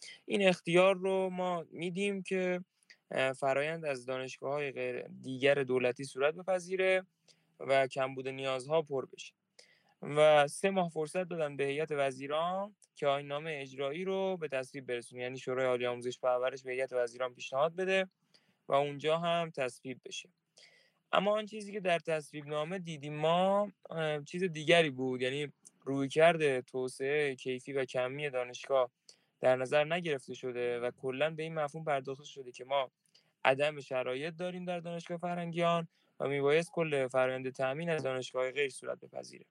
این اختیار رو ما میدیم که فرایند از دانشگاه‌های دیگر دولتی صورت بپذیره و کمبود نیازها پر بشه و 3 ماه فرصت دادن به هیئت وزیران که آیین‌نامه اجرایی رو به تصویب برسونه، یعنی شورای عالی آموزش و پرورش به هیئت وزیران پیشنهاد بده و اونجا هم تصویب بشه. اما آن چیزی که در تصویب نامه دیدیم ما چیز دیگری بود، یعنی رویکرد توسعه کیفی و کمی دانشگاه در نظر نگرفته شده و کلاً به این مفهوم پرداخته شده که ما عدم شرایط داریم در دانشگاه فرهنگیان و میبایست کل فرآیند تأمین از دانشگاه غیر صورت بپذیره.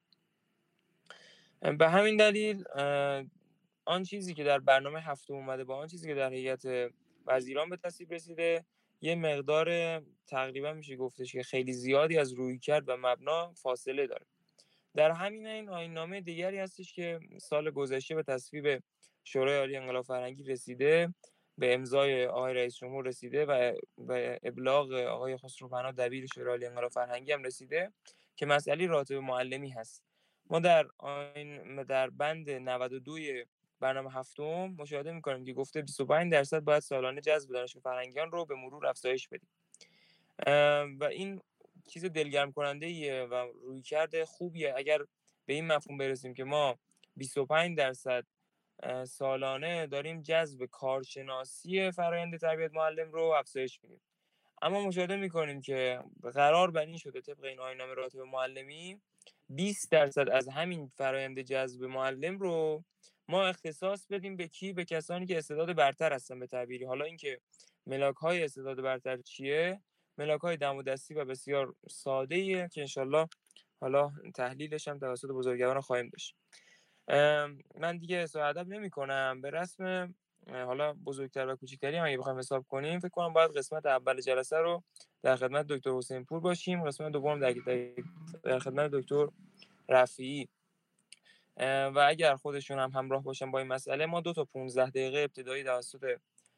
به همین دلیل آن چیزی که در برنامه هفتم اومده با آن چیزی که در هیئت وزیران به تصویب رسیده یه مقدار تقریبا میشه گفتش که خیلی زیادی از رویکرد و مبنا فاصله داره. در همین این آیین‌نامه دیگری هستش که سال گذشته به تصویب شورای عالی انقلاب فرهنگی رسیده، به امضای آقای رئیس جمهور رسیده و ابلاغ آقای خسروپناه دبیر شورای عالی انقلاب فرهنگی هم رسیده که مسئله راتب معلمی هست. ما در بند 92 برنامه هفتم مشاهده می‌کنیم که گفته 25% باید سالانه جذب دانشگاه فرهنگیان رو به مرور افزایش بدیم. و این چیز دلگرم کننده ایه و رویکرد خوبیه اگر به این مفهوم برسیم که ما 25% سالانه داریم جذب کارشناسی فرآیند تربیت معلم رو افزایش میدیم. اما مشاهده میکنیم که قرار بر این شده طبق این آیین‌نامه راتب معلمی 20% از همین فرآیند جذب معلم رو ما اختصاص بدیم به کی؟ به کسانی که استعداد برتر هستن به تعبیری. حالا اینکه ملاک‌های استعداد برتر چیه؟ ملاک‌های دم و دستی و بسیار ساده‌ایه که انشالله حالا تحلیلش هم توسط بزرگواران خواهیم داشت. من دیگه سوء ادب نمی‌کنم. به رسم حالا بزرگتر و کوچیکتری هم اگه بخوایم حساب کنیم فکر کنم باید قسمت اول جلسه رو در خدمت دکتر حسین پور باشیم، قسمت دوم در خدمت دکتر رفیعی و اگر خودشون هم همراه باشن با این مسئله ما 2 تا 15 دقیقه ابتدایی توسط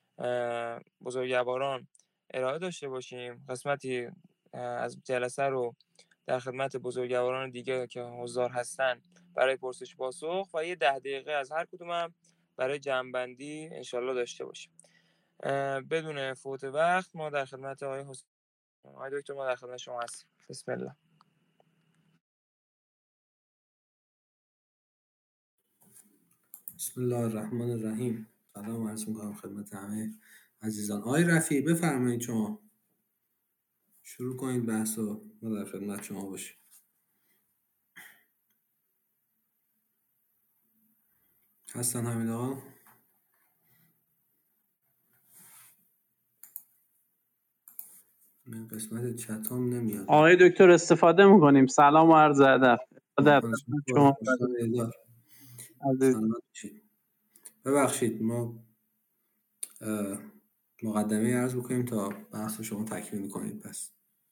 بزرگواران ارائه داشته باشیم، قسمتی از جلسه رو در خدمت بزرگواران دیگه که حضار هستن برای پرسش پاسخ و یه 10 دقیقه از هر کدوم هم برای جمع‌بندی انشالله داشته باشیم. بدون فوت وقت ما در خدمت آقای دکتر ما در خدمت شما هستیم. بسم الله. بسم الله الرحمن الرحیم. سلام عرض می‌کنم خدمت همه عزیزان. آقای رفیعی بفرمایید شما شروع کنید بحثو، ما در خدمت شما باشیم. هستن همین آقا؟ من قسمت چتام نمیاد. آقای دکتر استفاده میکنیم. سلام و عرض ادب. شما عزیز. ببخشید ما مقدمه عرض بکنیم تا بحث شما تکمیل کنید. پس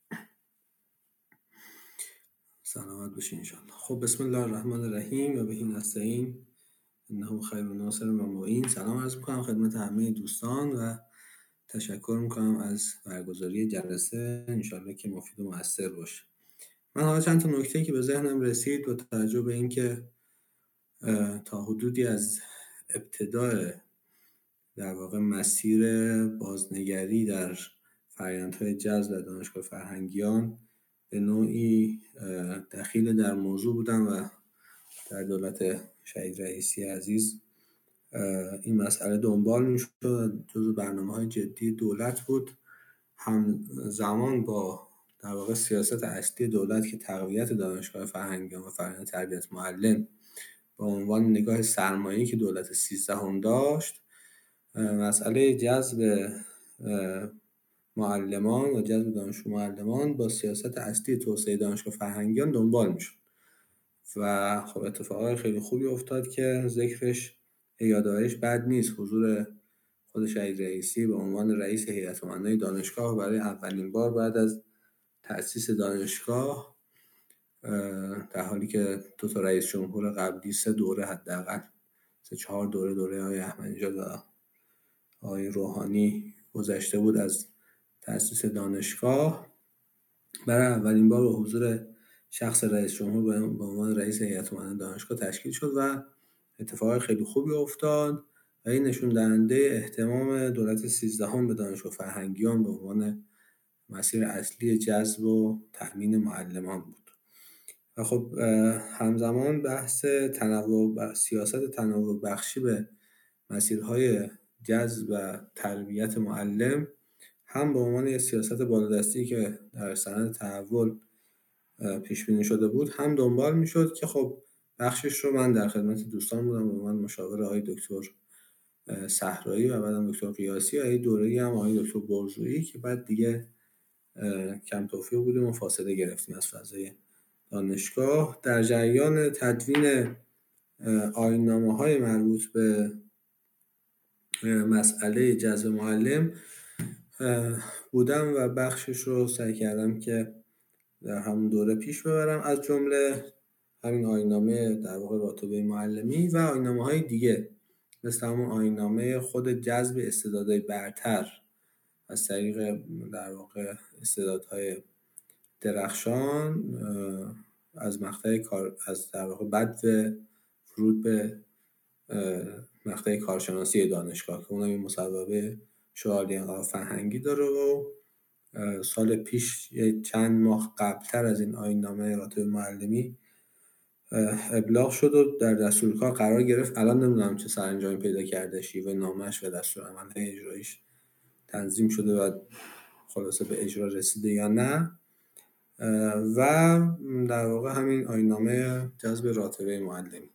سلامت باشین انشاءالله. خب بسم الله الرحمن الرحیم و بهی نستعین انه خیر ناصر و معین. سلام عرض میکنم خدمت همه دوستان و تشکر میکنم از برگزاری جلسه، انشاءالله که مفید و مؤثر باشه. من حالا چند تا نکته که به ذهنم رسید با توجه به اینکه تا حدودی از ابتدای در واقع مسیر بازنگری در فرآیندهای جذب دانشگاه فرهنگیان به نوعی دخیل در موضوع بودم و در دولت شهید رئیسی عزیز این مسئله دنبال میشد، جزو برنامه‌های جدی دولت بود، هم زمان با در واقع سیاست اصلی دولت که تقویت دانشگاه فرهنگیان و فرآیند تربیت معلم با عنوان نگاه سرمایه‌ای که دولت 13 هم داشت، مسئله جذب معلمان و جذب دانشجو معلمان با سیاست اصلی توسعه دانشگاه فرهنگیان دنبال میشد و خب اتفاقای خیلی خوبی افتاد که ذکرش یادآوریش بد نیست. حضور خود شهید رئیسی به عنوان رئیس هیئت امنای دانشگاه برای اولین بار بعد از تأسیس دانشگاه، در حالی که 2 تا رئیس جمهور قبلی 3 دوره حداقل 3-4 دوره آقای احمدی‌نژاد و آقای روحانی گذشته بود از تأسیس دانشگاه، برای اولین بار با حضور شخص رئیس جمهور به عنوان رئیس هیئت امنای دانشگاه تشکیل شد و اتفاق خیلی خوبی افتاد و این نشون دهنده اهتمام دولت 13 به دانشگاه فرهنگیان به عنوان مسیر اصلی جذب و تأمین معلمان بود. و خب همزمان بحث سیاست تنوع بخشی به مسیرهای جذب و تربیت معلم هم به عنوان یک سیاست بالادستی که در سند تحول پیش بینی شده بود هم دنبال میشد که خب بخشش رو من در خدمت دوستان بودم به عنوان مشاور آقای دکتر صحرایی و بعدم دکتر قیاسی و دوره‌ای هم آقای دکتر برزویی که بعد دیگه کم توفیق بودیم و فاصله گرفتیم از فضای دانشگاه. در جریان تدوین آیین‌نامه‌های مربوط به مسئله جذب معلم بودم و بخشش رو سعی کردم که در همون دوره پیش ببرم، از جمله همین آیین‌نامه در واقع راتبه معلمی و آیین‌نامه‌های دیگه مثل همون آیین‌نامه خود جذب استعدادهای برتر از طریق در واقع استعدادهای درخشان از مقطع کار از در واقع بدو ورود به مقطع کارشناسی دانشگاه که اونم این مصوبه شعاری انقلاب فرهنگی داره و سال پیش چند ماه قبلتر از این آیین‌نامه راتبه معلمی ابلاغ شد و در دستورکار قرار گرفت. الان نمیدونم چه سرانجامی پیدا کرده، شیوه نامش و دستورالعمل اجراییش تنظیم شده و خلاصه به اجرا رسیده یا نه. و در واقع همین آیین‌نامه جذب راتبه معلمی.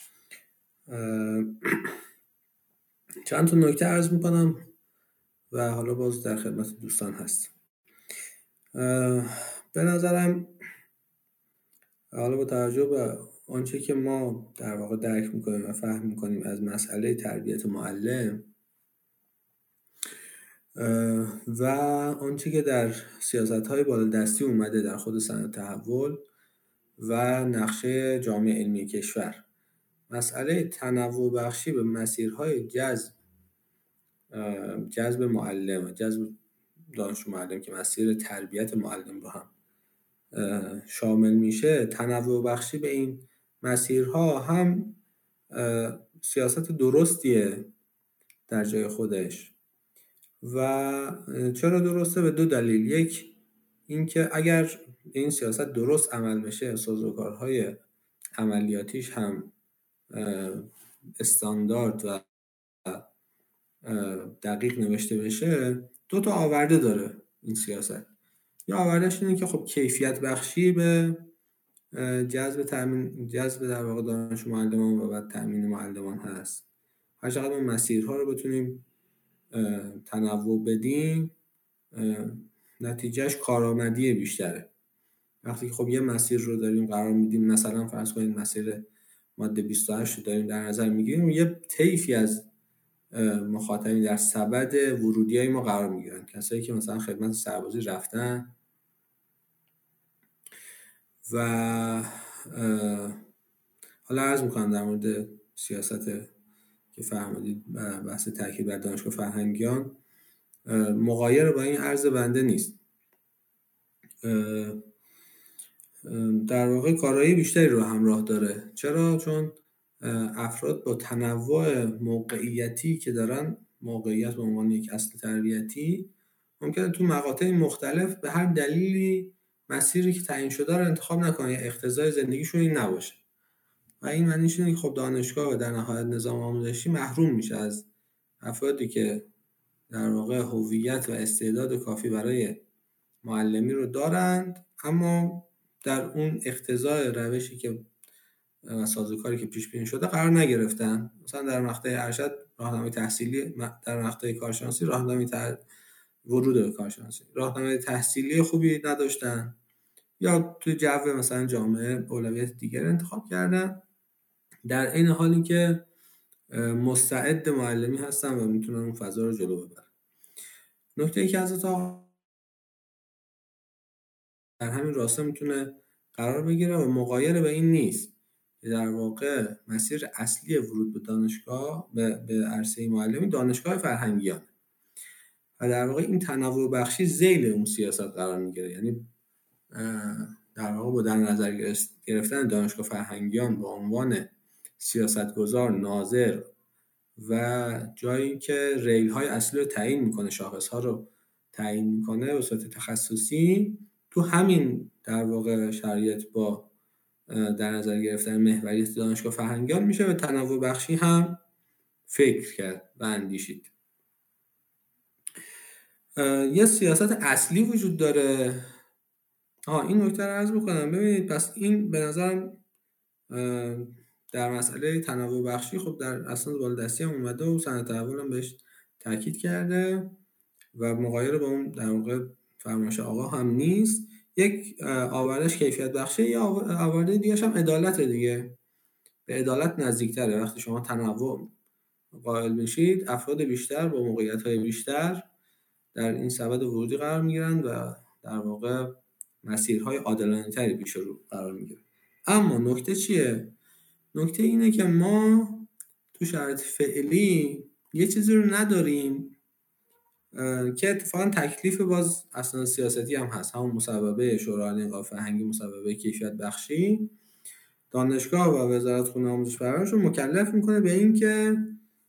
چند تا نکته عرض میکنم و حالا باز در خدمت دوستان هستیم. به نظرم حالا با توجه به آنچه که ما در واقع درک میکنیم و فهم میکنیم از مسئله تربیت معلم و آنچه که در سیاست‌های بالادستی اومده در خود سند تحول و نقشه جامعه علمی کشور، مسئله تنوع بخشی به مسیرهای جذب معلم، جذب دانش معلم که مسیر تربیت معلم رو هم شامل میشه، تنوع بخشی به این مسیرها هم سیاست درستیه در جای خودش. و چرا درسته؟ به دو دلیل. یک اینکه اگر این سیاست درست عمل بشه، سازوکارهای عملیاتیش هم استاندارد و دقیق نوشته بشه، دو تا آورده داره این سیاست. یا آوردهش اینه که خب کیفیت بخشی به جذب در واقع دانش معلمان و بعد تأمین معلمان هست. هر چقدر ما مسیرها رو بتونیم تنوع بدیم نتیجهش کارآمدی بیشتره. وقتی که خب یه مسیر رو داریم قرار میدیم، مثلا فرض کنید مسیر ماده 28 رو داریم در نظر میگیریم، یه طیفی از مخاطبین در سبد ورودیای ما قرار میگیرن، کسایی که مثلا خدمت سربازی رفتن و حالا عرض میکنم در مورد سیاست که فهمیدید بحث تاکید بر دانشگاه فرهنگیان مغایر با این عرض بنده نیست. در واقع کارایی بیشتری رو همراه داره. چرا؟ چون افراد با تنوع موقعیتی که دارن، موقعیت به عنوان یک اصل تربیتی، ممکنه تو مقاطع مختلف به هر دلیلی مسیری که تعیین شده رو انتخاب نکنه یا اقتضای زندگیشون این نباشه. و این معنیش اینه که خب دانشگاه و در نهایت نظام آموزشی محروم میشه از افرادی که در واقع هویت و استعداد کافی برای معلمی رو دارند، اما در اون اقتضای روشی که سازوکاری که پیش بینی شده قرار نگرفتن. مثلا در مقطع ارشد راهنمای تحصیلی، در مقطع کارشناسی راهنمای ورود به کارشناسی راهنمای تحصیلی خوبی نداشتن، یا توی جو مثلا جامعه اولویت دیگر انتخاب کردن، در این حالی که مستعد معلمی هستن و میتونن اون فضا رو جلو ببرن. نکته‌ای که از در همین راستا میتونه قرار بگیره و مغایر به این نیست که در واقع مسیر اصلی ورود به دانشگاه به عرصه معلمی دانشگاه فرهنگیان و در واقع این تنوع بخشی ذیل اون سیاست قرار میگیره. یعنی در واقع با در نظر گرفتن دانشگاه فرهنگیان به عنوان سیاستگزار، ناظر و جایی که ریل های اصلی رو تعیین میکنه، شاخص ها رو تعیین میکنه به صورت تخصصی، تو همین در واقع شرایط با در نظر گرفتن محوریت دانشگاه فرهنگیان میشه به تنوع بخشی هم فکر کرد و اندیشید. یه سیاست اصلی وجود داره. این نکته رو عرض بکنم. ببینید پس این به نظرم در مسئله تنوع بخشی خب در اسناد بالادستی هم اومده و سند تحول هم بهش تاکید کرده و مغایر با اون در واقع فرمایش آقا هم نیست. یک آوردش کیفیت بخشی، یا آورده دیگه هم عدالت دیگه، به عدالت نزدیکتره. وقتی شما تنوع قائل بشید، افراد بیشتر با موقعیت‌های بیشتر در این سبد ورودی قرار میگیرن و در واقع مسیرهای عادلانه‌تری پیش رو قرار میگیرن. اما نکته چیه؟ نکته اینه که ما تو شرایط فعلی یه چیزی رو نداریم که اتفاقا تکلیف باز اسناد سیاستی هم هست، همون مصوبه شورای انقلاب فرهنگی، مصوبه کیفیت بخشی، دانشگاه و وزارت خونه آموزش پرورش رو مکلف میکنه به این که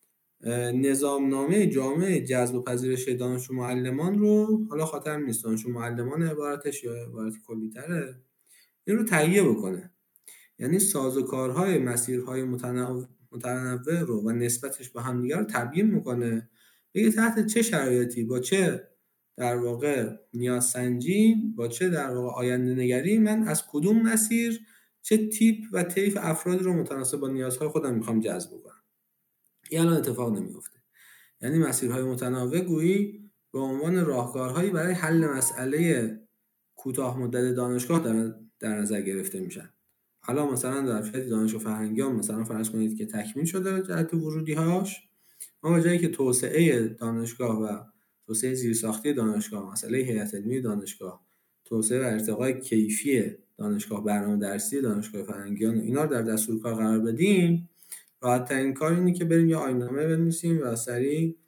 نظامنامه جامع جذب و پذیرش دانشجو معلمان رو، حالا خاطرم نیست دانشجو معلمان عبارتش یا عبارت کلی‌تره، این رو تهیه بکنه. یعنی سازوکارهای مسیرهای متنوع رو و نسبتش با هم دیگه رو تبیین میکنه، بگه تحت چه شرایطی با چه در واقع نیازسنجی، با چه در واقع آینده نگری من از کدوم مسیر چه تیپ و طیف افرادی رو متناسب با نیازهای خودم میخوام جذب کنم. این الان اتفاق نمیفته. یعنی مسیرهای متنوع گویی به عنوان راهکارهایی برای حل مسئله کوتاه مدت دانشگاه در نظر گرفته میشن. حالا مثلا در شرایط دانشگاه فرهنگیان مثلا فرض کنید که تکمیل شده جهت ورودی‌هاش، ما به جایی که توسعه دانشگاه و توسعه زیرساختی دانشگاه، مسئله هیئت علمی دانشگاه، توسعه و ارتقای کیفی دانشگاه، برنامه درسی دانشگاه فرهنگیان، اینا رو در دستور کار قرار بدیم، راحت‌ترین کار اینه که بریم یه آیین‌نامه بنویسیم و سریع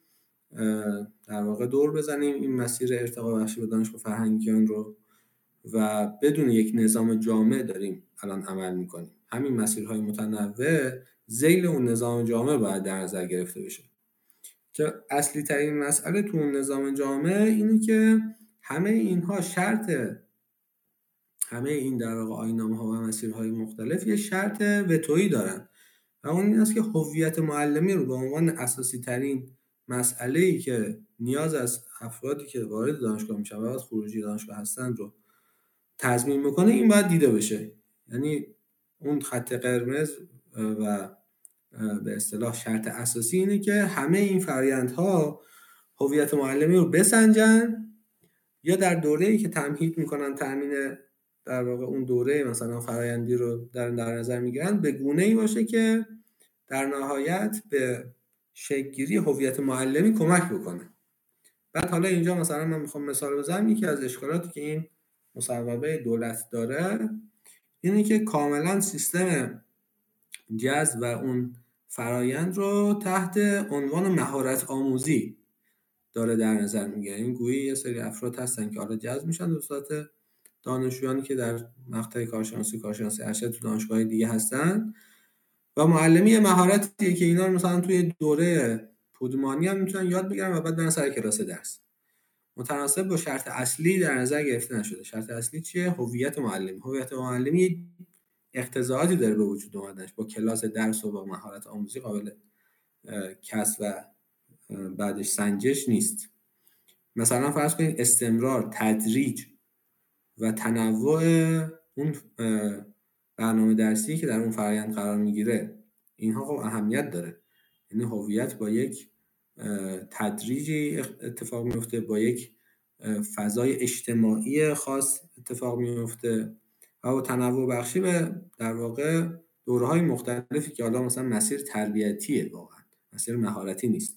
در واقع دور بزنیم این مسیر ارتقا بخشی به دانشگاه فرهنگیان رو و بدون یک نظام جامع داریم الان عمل میکنیم. همین مسیرهای متنوع ذیل اون نظام جامع باید در نظر گرفته بشه که اصلی ترین مسئله تو اون نظام جامع اینه که همه اینها شرط، همه این در واقع آیین‌نامه‌ها و مسیرهای مختلف یه شرط وتویی دارن و اون این است که هویت معلمی رو به عنوان اساسی ترین مسئله‌ای که نیاز از افرادی که وارد دانشگاه میشن و بعد خروجی دانشگاه هستن رو تضمین میکنه، این باید دیده بشه. یعنی اون خط قرمز و به اصطلاح شرط اساسی اینه که همه این فرآیندها هویت معلمی رو بسنجن، یا در دوره‌ای که تمهید میکنن تامین در واقع اون دوره مثلا فرآیندی رو در نظر میگیرن به گونه‌ای باشه که در نهایت به شکل‌گیری هویت معلمی کمک بکنه. بعد حالا اینجا مثلا من میخوام مثال بزنم. یکی از اشکالاتی که این مصوبه دولت داره اینه که کاملا سیستم جذب و اون فرایند رو تحت عنوان مهارت آموزی داره در نظر میگیره. این گویی یه سری افراد هستن که حالا جذب میشن به صورت دانشجویانی که در مقطع کارشناسی ارشد تو دانشگاه دیگه هستن و معلمی مهارتیه که اینا رو مثلا توی دوره پودمانی هم میتونن یاد بگیرن و بعد برن سر کلاس درس. متناسب با شرط اصلی در نظر گرفته نشده. شرط اصلی چیه؟ هویت معلم. هویت معلمی اقتضاعاتی داره به وجود اومدنش، با کلاس درس و با مهارت آموزی قابل کسب و بعدش سنجش نیست. مثلا فرض کنید استمرار، تدریج و تنوع اون برنامه درسی که در اون فرآیند قرار میگیره، اینها خب اهمیت داره. یعنی هویت با یک تدریجی اتفاق میفته، با یک فضای اجتماعی خاص اتفاق میفته و با تنوع بخشی به در واقع دوره‌های مختلفی که حالا مثلا مسیر تربیتیه، واقعا مسیر مهارتی نیست.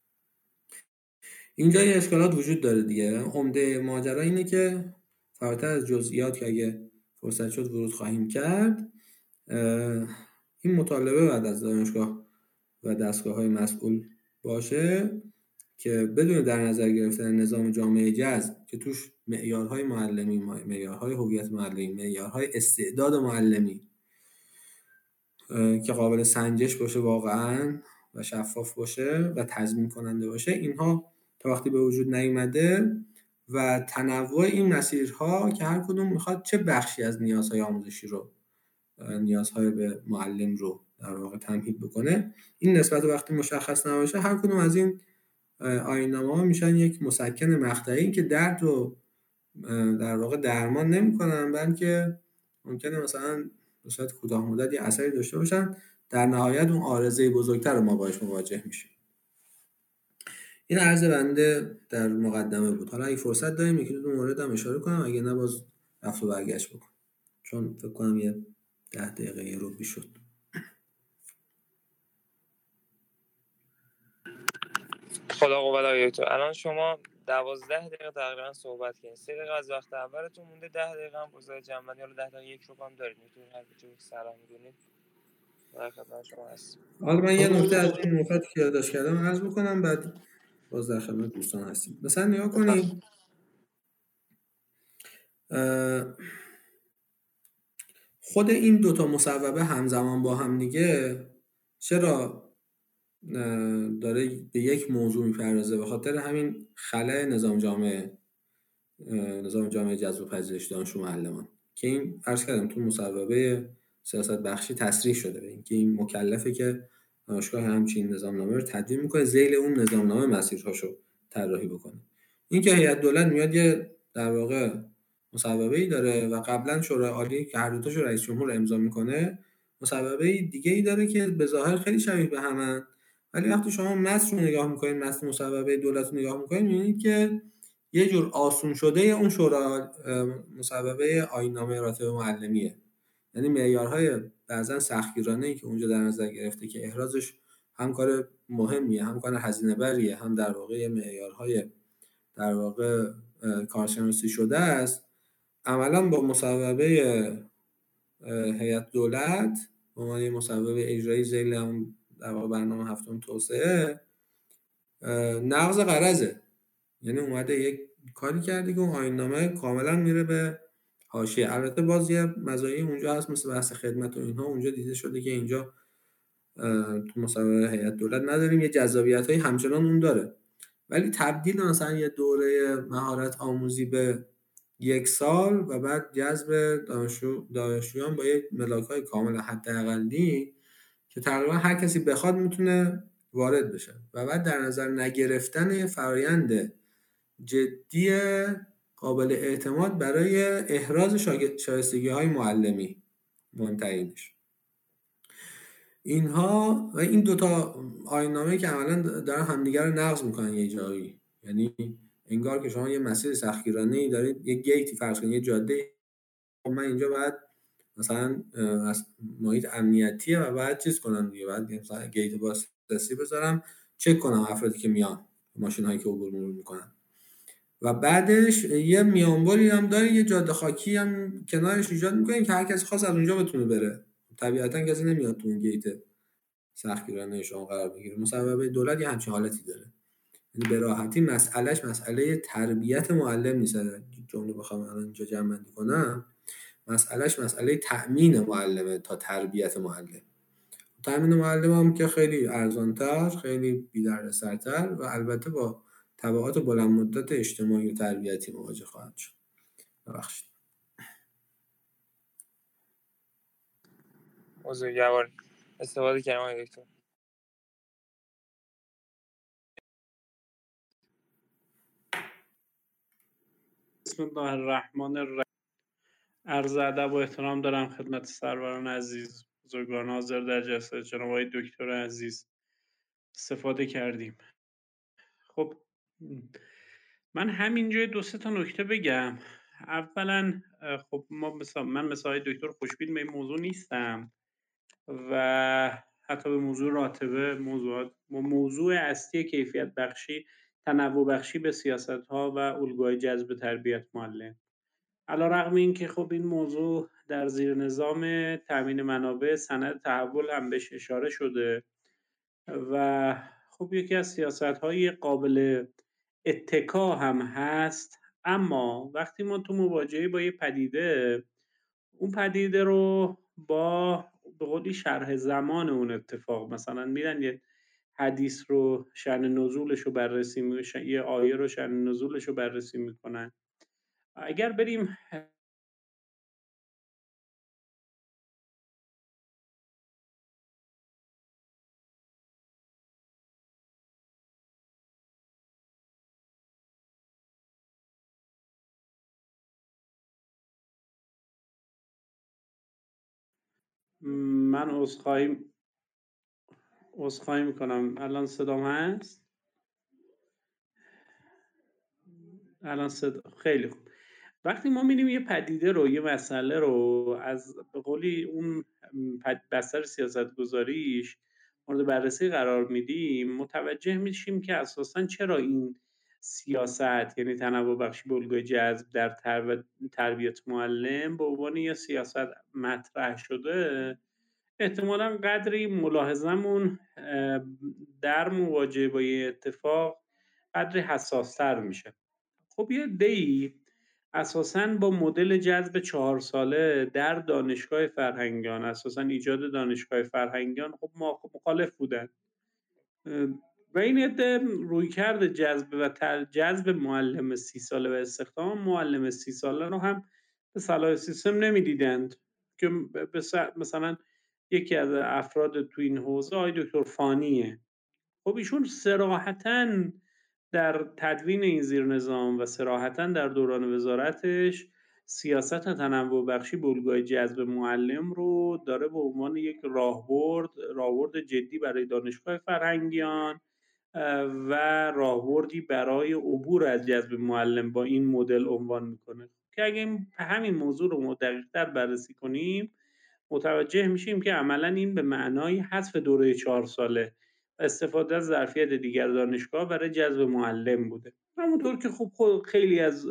اینجا یه اشکالات وجود داره دیگه. عمده ماجرا اینه که فراتر از جزئیات که اگه فرصت شد ورود خواهیم کرد، این مطالبه بعد از دانشگاه و دستگاه‌های مسئول باشه که بدون در نظر گرفتن نظام جامع جذب که توش معیارهای معلمی، معیارهای هویت معلمی، معیارهای استعداد معلمی که قابل سنجش باشه واقعا و شفاف باشه و تضمین کننده باشه، اینها تا وقتی به وجود نیامده و تنوع این مسیرها که هر کدوم میخواد چه بخشی از نیازهای آموزشی رو، نیازهای به معلم رو در واقع تمهید بکنه، این نسبت وقتی مشخص نباشه، هر کدوم از این آیین‌نامه‌ها میشن یک مسکن مقطعی که درد رو در واقع درمان نمی‌کنن، بلکه ممکنه مثلا به صورت کوتاه مدت یه اثری داشته باشن، در نهایت اون عارضه بزرگتر رو ما باهاش مواجه میشیم. این عرض بنده در مقدمه بود. حالا اگه فرصت داریم یکی دو مورد هم اشاره کنم، اگه نه باز رفت و برگشت بکنم، چون فکر کنم یه 10 دقیقه رو بیشد. خدا قوت آقای دکتر. الان شما 12 دقیقه تقریبا صحبت کردین. 3 دقیقه از وقت اولتون مونده، 10 دقیقه هم واسه جنبندی، حالا 10 دقیقه یک رو هم دارید، میتونید هر چیزی که سلام می‌دونید در خدمت شما هستم. حالا من یه نکته از این نکاتی که یادداشت کردم عرض بکنم، بعد باز در خدمت دوستان هستیم. مثلا نگاه کنید خود این دوتا مصوبه همزمان با هم دیگه چرا داره به یک موضوع میپردازه؟ به خاطر همین خلأ نظام جامعه جذب و پذیرش دانش معلمان که این عرض کردم تو مصوبه سیاست بخشی تصریح شده، اینکه این مکلفه که دانشگاه همچین نظامنامه رو تدوین میکنه، ذیل اون نظامنامه مسیرهاشو طراحی بکنه. این که هیئت دولت میاد یه در واقع مصوبه‌ای داره و قبلا شورای عالی که هر دو تاشو رئیس جمهور امضا میکنه، مصوبه دیگه‌ای داره که به ظاهر خیلی شبیه به همن، ولی وقتی شما متن رو نگاه میکنید، متن مصوبه دولت رو نگاه میکنید، میبینید که یه جور آسون شده اون شورا مصوبه آیین‌نامه راتب معلمیه. یعنی معیارهای بعضا سختگیرانه‌ای که اونجا در نظر گرفته که احرازش هم کار مهمیه، هم کار هزینه بریه، هم در واقع معیارهای در واقع کارشناسی شده است، عملا با مصوبه هیئت دولت به عنوان مصوبه اجرایی ذیل هم در واقع برنامه هفتم توسعه نقض غرضه. یعنی اومده یک کاری کرده که اون آیین‌نامه کاملا میره به حاشیه. البته باز یه مزایای اونجا هست مثل بحث خدمت و اینها، اونجا دیده شده که اینجا تو مصوبه هیئت دولت نداریم، یه جذابیت‌هایی همچنان اون داره، ولی تبدیل مثلا یه دوره مهارت آموزی به 1 سال و بعد جذب دانشجویان با یک ملاک‌های کامل حداقلی که تقریبا هر کسی بخواد میتونه وارد بشه و بعد در نظر نگرفتن فرایند جدی قابل اعتماد برای احراز شایستگی‌های معلمی مهم‌ترینش. اینها و این دوتا آیین‌نامه‌ای که عملاً دارن همدیگر رو نقض میکنن یه جایی، یعنی انگار که شما یه مسیر سختگیرانه‌ای دارید، یه گیتی فرض کنید، یه جاده، من اینجا باید مثلا از محیط امنیتیه و بعد چیز کنم دیگه، بعد مثلا گیت بازرسی بذارم چک کنم افرادی که میان، ماشین‌هایی که عبور مرور میکنن، و بعدش یه میانبری هم داره، یه جاده خاکی هم کنارش ایجاد میکنیم که هر کسی خواست از اونجا بتونه بره. طبیعتا کسی نمیاد تو اون گیت سختگیرانه شما قرار بگیره. مصوبه دولت یه همچین حالتی داره، یعنی به راحتی مسئلهش مسئله تربیت معلم نیست. جمله بخوام الان اینجا جمع بندی کنم، مسئلهش مسئله تأمین معلمه تا تربیت معلم. تأمین معلم هم که خیلی ارزان‌تر، خیلی بی‌دردسرتر و البته با تبعات بلند مدت اجتماعی و تربیتی مواجه خواهد شد. ببخشید. بزرگوار استفاده کردم آقای دکتر. بسم الله الرحمن الرحیم. عرض ادب و احترام دارم خدمت سروران عزیز، بزرگواران حاضر در جلسه، جناب آقای دکتر عزیز. استفاده کردیم. خب من همینجا 2-3 تا نکته بگم. اولا خب من مثل آقای دکتر خوشبین به این موضوع نیستم و حتی به موضوع راتبه، موضوع اصلی کیفیت بخشی، تنوع بخشی به سیاست‌ها و الگوهای جذب تربیت معلم. علیرغم این که خب این موضوع در زیر نظام تامین منابع سند تحول هم بهش اشاره شده و خب یکی از سیاست‌های قابل اتکا هم هست، اما وقتی ما تو مواجهه با یه پدیده، اون پدیده رو با به قولی شرح زمان اون اتفاق مثلا میرن یه حدیث رو شأن نزولش رو بررسی یه آیه رو شأن نزولش رو بررسی میکنن. اگر بریم من عذرخواهی میکنم. الان صدام هست؟ الان خیلی خوب. وقتی ما می‌بینیم یه پدیده رو، یه مسئله رو از به قولی اون بستر سیاستگذاریش مورد بررسی قرار میدیم، متوجه میشیم که اساساً چرا این سیاست، یعنی تنوع بخشی به الگوی جذب در تربیت معلم به عنوان یه سیاست مطرح شده. احتمالاً قدری ملاحظمون در مواجهه با یه اتفاق قدری حساستر میشه. خب یه عده‌ای اساساً با مدل جذب 4 ساله در دانشگاه فرهنگیان، اساساً ایجاد دانشگاه فرهنگیان، خب مخالف بودن و این عده رویکرد جذب معلم 30 ساله و استخدام معلم 30 ساله رو هم به صلاح سیستم نمیدیدند که مثلا یکی از افراد تو این حوزه آقای دکتر فانیه. خب ایشون صراحتاً در تدوین این زیرنظام و صراحتاً در دوران وزارتش سیاست تنوع بخشی به الگوی جذب معلم رو داره به عنوان یک راهبرد جدی برای دانشگاه فرهنگیان و راهبردی برای عبور از جذب معلم با این مدل عنوان میکنه که اگه همین موضوع رو دقیق‌تر بررسی کنیم متوجه میشیم که عملاً این به معنای حذف دوره 4 ساله و استفاده از ظرفیت دیگر دانشگاه برای جذب معلم بوده. همونطور که خب خیلی از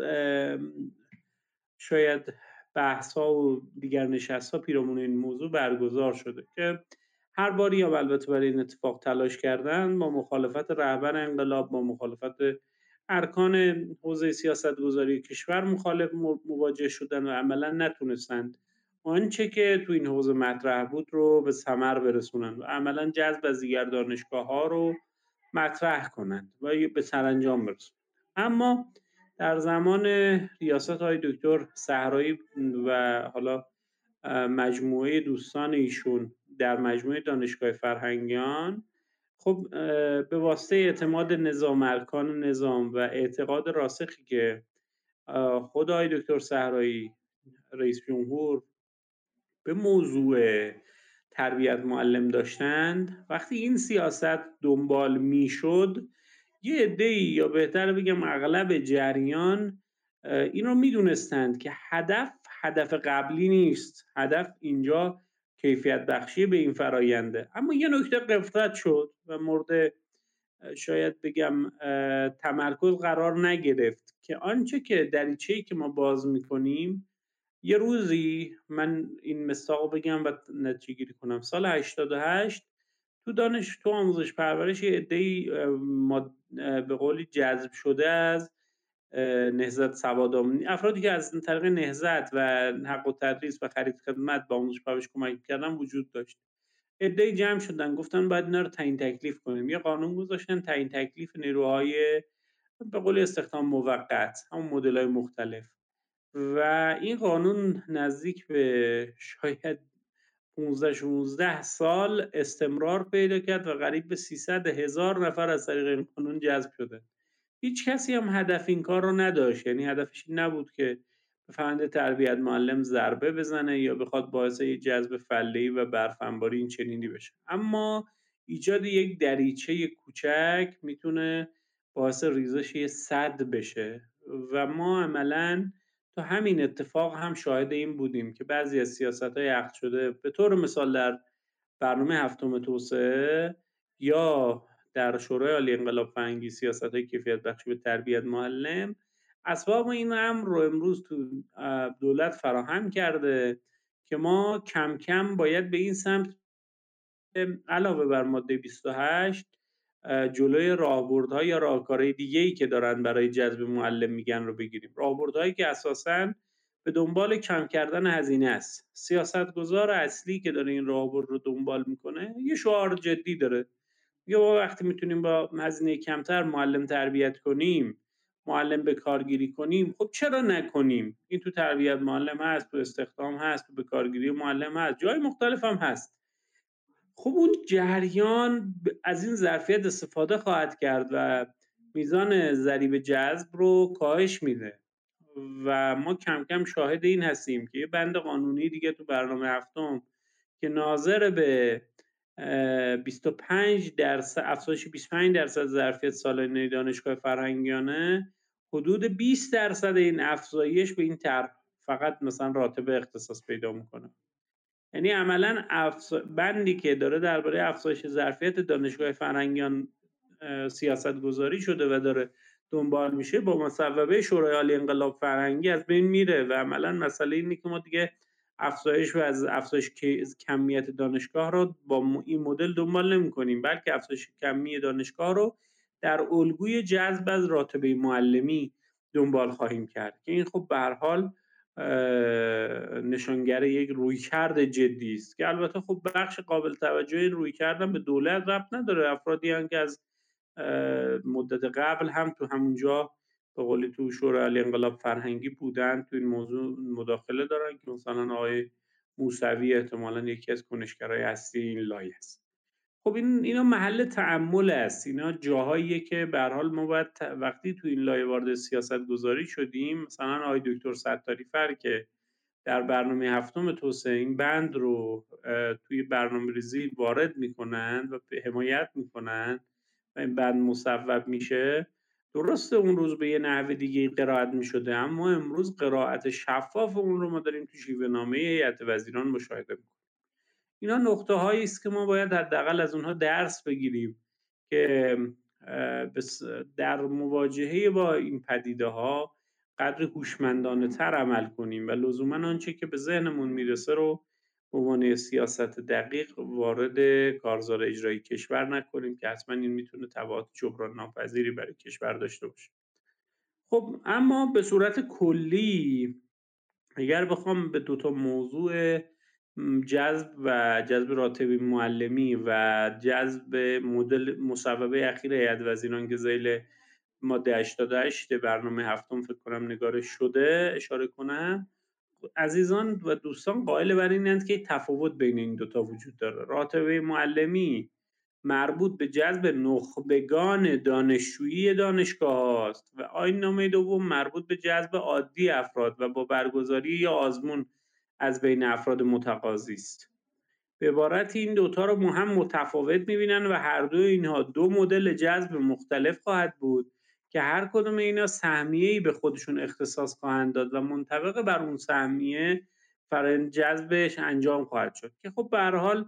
شاید بحث‌ها و دیگر نشست‌ها پیرامون این موضوع برگزار شده که هر باری هم البته برای این اتفاق تلاش کردن، با مخالفت رهبر انقلاب، با مخالفت ارکان حوزه سیاست‌گذاری کشور مواجه شدن و عملاً نتونستند آنچه که تو این حوزه مطرح بود رو به ثمر برسونن و عملاً جذب از دیگر دانشگاه‌ها رو مطرح کنند و به سرانجام برسونند. اما در زمان ریاست های دکتر صحرایی و حالا مجموعه دوستان ایشون در مجموعه دانشگاه فرهنگیان، خب به واسطه اعتماد نظام ارکان نظام و اعتقاد راسخی که خود آقای دکتر صحرایی رئیس جمهور به موضوع تربیت معلم داشتند، وقتی این سیاست دنبال میشد یه عده‌ای یا بهتر بگم اغلب جریان این رو میدونستند که هدف قبلی نیست، هدف اینجا کیفیت بخشی به این فراینده. اما یه نکته غفلت شد و مورد شاید بگم تمرکز قرار نگرفت که آنچه که دریچه‌ای که ما باز میکنیم، یه روزی من این مصداق بگم و نتیجه گیری کنم. سال 88 تو آموزش پرورش یه عده‌ای به قولی جذب شده از نهضت سوادآموزی، افرادی که از طریق نهضت و حق التدریس و خرید خدمت به آموزش پرورش کمک کردن وجود داشت. عده‌ای جمع شدن گفتن باید اینا رو تعیین تکلیف کنیم. یه قانون گذاشتن تعیین تکلیف نیروهای به قول استخدام موقت، همون مدل‌های مختلف. و این قانون نزدیک به شاید 15-16 سال استمرار پیدا کرد و قریب به 300,000 نفر از طریق این قانون جذب شده. هیچ کسی هم هدف این کار رو نداشت، یعنی هدفش این نبود که به فرآیند تربیت معلم ضربه بزنه یا بخواد باعث جذب فله‌ای و برف‌انباری این چنینی بشه. اما ایجاد یک دریچه کوچک میتونه باعث ریزش یه سد بشه و ما عملاً تو همین اتفاق هم شاهد این بودیم که بعضی از سیاست‌های عقد شده، به طور مثال در برنامه هفتم توسعه یا در شورای عالی انقلاب فرهنگی، سیاست‌های کیفیت بخشی به تربیت معلم، اسباب این امر رو امروز تو دولت فراهم کرده که ما کم کم باید به این سمت علاوه بر ماده 28 جلوی راهبردها یا راهکارهای دیگه‌ای که دارن برای جذب معلم میگن رو بگیریم. راهبردهایی که اساساً به دنبال کم کردن هزینه است. سیاستگزار اصلی که داره این راهبرد رو دنبال میکنه یه شعار جدی داره. میگه ما وقتی میتونیم با هزینه کمتر معلم تربیت کنیم، معلم به کارگیری کنیم، خب چرا نکنیم؟ این تو تربیت معلم هست، تو استخدام هست، تو به کارگیری معلم هست، جای مختلف هم هست. خب اون جریان از این ظرفیت استفاده خواهد کرد و میزان ضریب جذب رو کاهش میده و ما کم کم شاهد این هستیم که یه بند قانونی دیگه تو برنامه هفتم که ناظر به 25% افزایش 25% ظرفیت سالانه دانشگاه فرهنگیانه، حدود 20% این افزایش به این طرح فقط مثلا راتبه اختصاص پیدا میکنه. یعنی عملاً بندی که داره درباره افزایش ظرفیت دانشگاه فرهنگیان سیاست گذاری شده و داره دنبال میشه، با مصوبه شورای عالی انقلاب فرهنگی از بین میره و عملاً مسئله اینه که ما دیگه افزایش کمیت دانشگاه رو با این مدل دنبال نمی‌کنیم، بلکه افزایش کمی دانشگاه رو در الگوی جذب از راتبه معلمی دنبال خواهیم کرد که این خب به هر حال نشانگر یک رویکرد جدی است که البته خب بخش قابل توجه این رویکرد هم به دولت ربط نداره. افرادی هم که از مدت قبل هم تو همونجا به قولی تو شورای عالی انقلاب فرهنگی بودن، تو این موضوع مداخله دارن که مثلا آقای موسوی احتمالاً یکی از کنشگرای اصلی این لایه است. خب اینا محل تأمل است، اینا جاهاییه که به هر حال ما باید وقتی تو این لایه وارد سیاست گذاری شدیم، مثلا آقای دکتر ستاری فر که در برنامه هفتم توسعه این بند رو توی برنامه‌ریزی وارد میکنن و حمایت میکنن و این بند مصوب میشه، درسته اون روز به یه نحو دیگه قرائت میشده، اما امروز قرائت شفاف اون رو ما داریم تو شیوه نامه هیئت وزیران مشاهده میکنیم. اینا نقطه هایی است که ما باید حداقل از اونها درس بگیریم که در مواجهه با این پدیده ها قدر هوشمندانه تر عمل کنیم و لزوما آنچه که به ذهنمون میرسه رو به عنوان سیاست دقیق وارد کارزار اجرایی کشور نکنیم که حتما این میتونه تبعات جبران ناپذیری برای کشور داشته باشه. خب اما به صورت کلی اگر بخوام به دوتا موضوع جذب راتب معلمی و جذب مدل مصوبه اخیر هیئت وزیران که ذیل ماده 88 برنامه هفتم فکر کنم نگارش شده اشاره کنم، عزیزان و دوستان قائل بر اینند که تفاوت بین این دوتا وجود داره. راتبه معلمی مربوط به جذب نخبگان دانشجویی دانشگاه است و آیین‌نامه دوم مربوط به جذب عادی افراد و با برگزاری یا آزمون از بین افراد متقاضی است. به عبارت این دوتا رو هم متفاوت می‌بینن و هر دو اینها دو مدل جذب مختلف خواهد بود که هر کدوم اینا سهمیه‌ای به خودشون اختصاص خواهند داد و منطبق بر اون سهمیه فرآیند جذبش انجام خواهد شد که خب به هر حال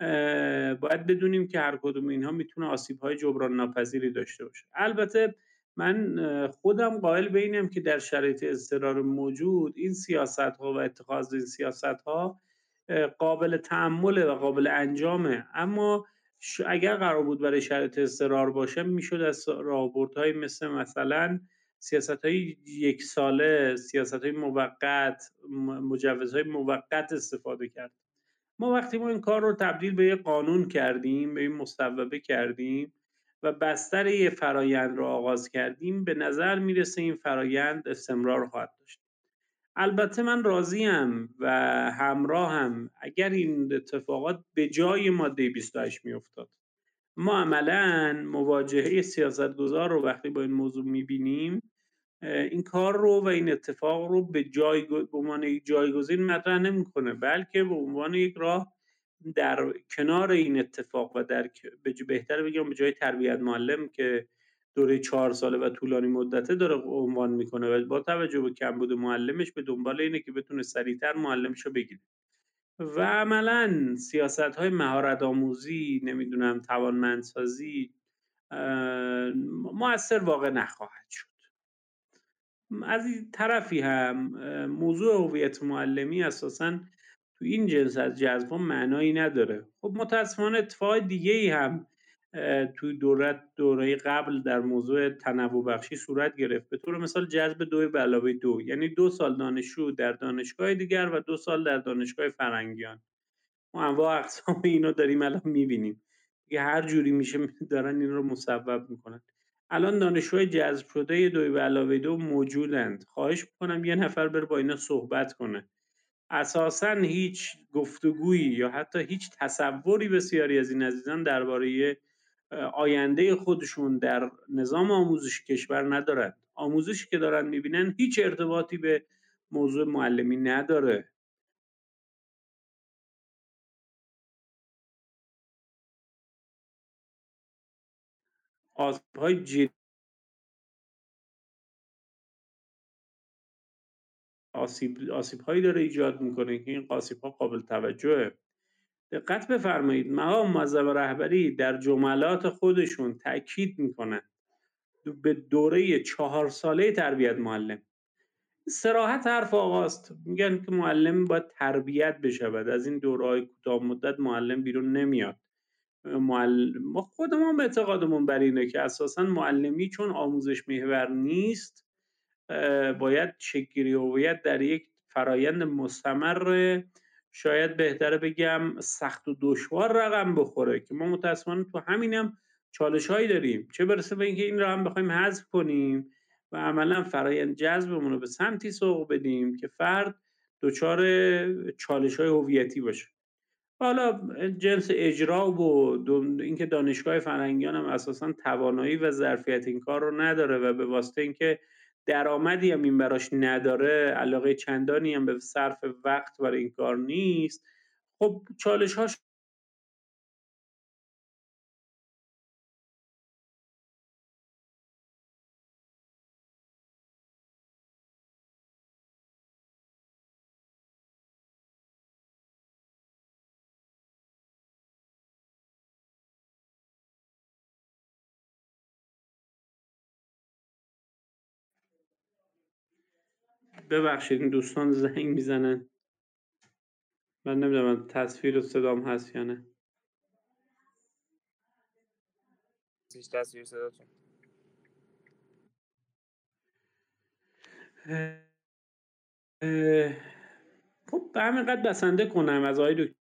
باید بدونیم که هر کدوم اینها میتونه آسیب‌های جبران ناپذیری داشته باشه. البته من خودم قائل به اینم که در شرایط اضطرار موجود این سیاست‌ها و اتخاذ این سیاست‌ها قابل تأمله و قابل انجامه، اما اگر قرار بود برای شرایط اضطرار باشه میشد از راهبردهایی مثلا سیاست‌های یک ساله، سیاست‌های موقت، مجوزهای موقت استفاده کرد. ما وقتی این کار رو تبدیل به یه قانون کردیم، به این مصوبه کردیم و بستر یه فرایند رو آغاز کردیم، به نظر میرسه این فرایند استمرار خواهد داشت. البته من راضیم و همراهم اگر این اتفاقات به جای ماده 28 میافتاد. ما عملاً مواجهه سیاستگزار رو وقتی با این موضوع میبینیم، این کار رو و این اتفاق رو به عنوان یک جایگزین مطرح نمیکنه، بلکه به عنوان یک راه در کنار این اتفاق و بهتر بگم به جای تربیت معلم که دوره 4 ساله و طولانی مدته داره عنوان میکنه و با توجه به کمبود معلمش به دنبال اینه که بتونه سریعتر معلمش رو بگیره و عملا سیاست‌های مهارت آموزی، نمیدونم توانمندسازی مؤثر واقع نخواهد شد. از این طرفی هم موضوع هویت معلمی اساساً تو این جنس از جذب‌ها معنایی نداره. خب متاسفانه اتفاق دیگه‌ای هم توی دوره قبل در موضوع تنوع بخشی صورت گرفت، به طور مثال جذب 2+2، یعنی 2 سال دانشجو در دانشگاه دیگر و 2 سال در دانشگاه فرهنگیان. ما انواع اقسام اینو داریم الان می‌بینیم. دیگه هر جوری میشه دارن این رو مصوب میکنن. الان دانشجوهای جذب شده 2+2 موجودند. خواهش میکنم یه نفر بره با اینا صحبت کنه. اساساً هیچ گفتگویی یا حتی هیچ تصوری بسیاری از این عزیزان درباره آینده خودشون در نظام آموزش کشور ندارند. آموزشی که دارن میبینن هیچ ارتباطی به موضوع معلمی نداره. آسیب‌هایی داره ایجاد میکنه که این آسیب‌ها قابل توجهه. دقت بفرمایید مقام معظم رهبری در جملات خودشون تاکید میکنن به دوره 4 ساله تربیت معلم. صراحت حرف آقاست. میگن که معلم باید تربیت بشود، از این دوره‌های کوتاه مدت معلم بیرون نمیاد. ما خودمون اعتقادمون بر اینه که اساساً معلمی چون آموزش محور نیست، باید شکل‌گیری هویت در یک فرایند مستمر، شاید بهتره بگم سخت و دشوار رقم بخوره که ما متاسفانه تو همینم چالش‌هایی داریم، چه برسه به اینکه این رو هم بخوایم حذف کنیم و عملا فرایند جذبمون رو به سمتی سوق بدیم که فرد دچار چالش‌های هویتی باشه. حالا جنس اجرا و اینکه دانشگاه فرهنگیان هم اساساً توانایی و ظرفیت این کار رو نداره و به واسطه اینکه درآمدی هم این براش نداره، علاقه چندانی هم به صرف وقت برای این کار نیست، خب چالش‌هاش ببخشید این دوستان زنگ میزنن، من نمیدونم تصویر و صدام هست یا نه. تصویر صداتون. خب به همین قد بسنده کنم از آقای دکتر.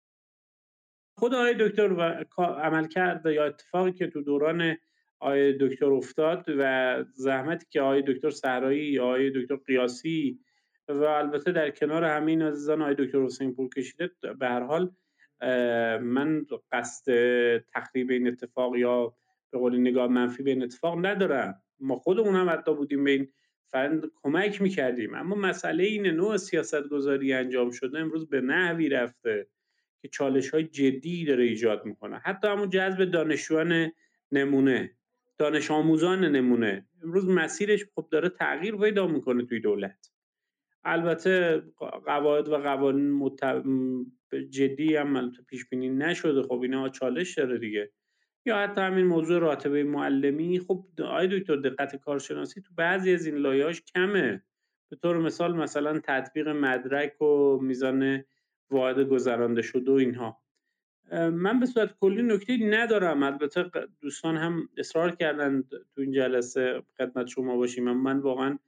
خود آقای دکتر و عملکرد یا اتفاقی که تو دوران آقای دکتر افتاد و زحمتی که آقای دکتر صحرایی یا آقای دکتر قیاسی و البته در کنار همین عزیزان آقای دکتر حسین پور کشیده، به هر حال من قصد تخریب این اتفاق یا به قول نگاه منفی به این اتفاق ندارم. ما خودمون هم حتی بودیم به این فرند کمک میکردیم، اما مسئله اینه نوع سیاستگذاری انجام شده امروز به نحوی رفته که چالش‌های جدی داره ایجاد میکنه. حتی همون جذب دانشجویان نمونه، دانش آموزان نمونه، امروز مسیرش خب داره تغییر پیدا میکنه توی دولت. البته قواعد و قوانین جدی هم پیش بینی نشده، خب اینا چالش داره دیگه. یا حتی همین موضوع راتبه معلمی، خب آقای دکتر دقت کارشناسی تو بعضی از این لایه‌هاش کمه. به طور مثلا تطبیق مدرک و میزان واحد گذرانده شده و اینها. من به صورت کلی نکته‌ای ندارم، البته دوستان هم اصرار کردن تو این جلسه خدمت شما باشیم، اما من واقعا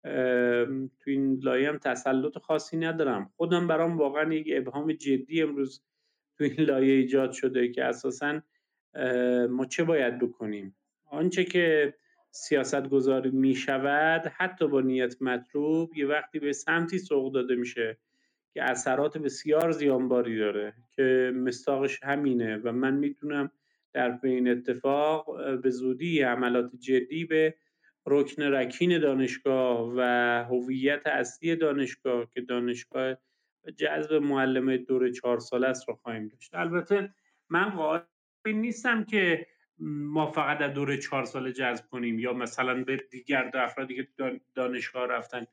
تو این لایه هم تسلط خاصی ندارم. خودم برام واقعا یک ابهام جدی امروز تو این لایه ایجاد شده که اساساً ما چه باید بکنیم. آنچه که سیاست گذاری می شود حتی با نیت مطلوب یه وقتی به سمتی سوق داده میشه که اثرات بسیار زیانباری داره که مصداقش همینه و من میتونم در بین اتفاق به زودی حملات جدی به رکن رکین دانشگاه و هویت اصلی دانشگاه که دانشگاه جذب معلم دوره 4 ساله است رو خواهیم داشت. البته من قائل نیستم که ما فقط در دوره 4 ساله جذب کنیم یا مثلا به دیگر افرادی که دانشگاه رفتن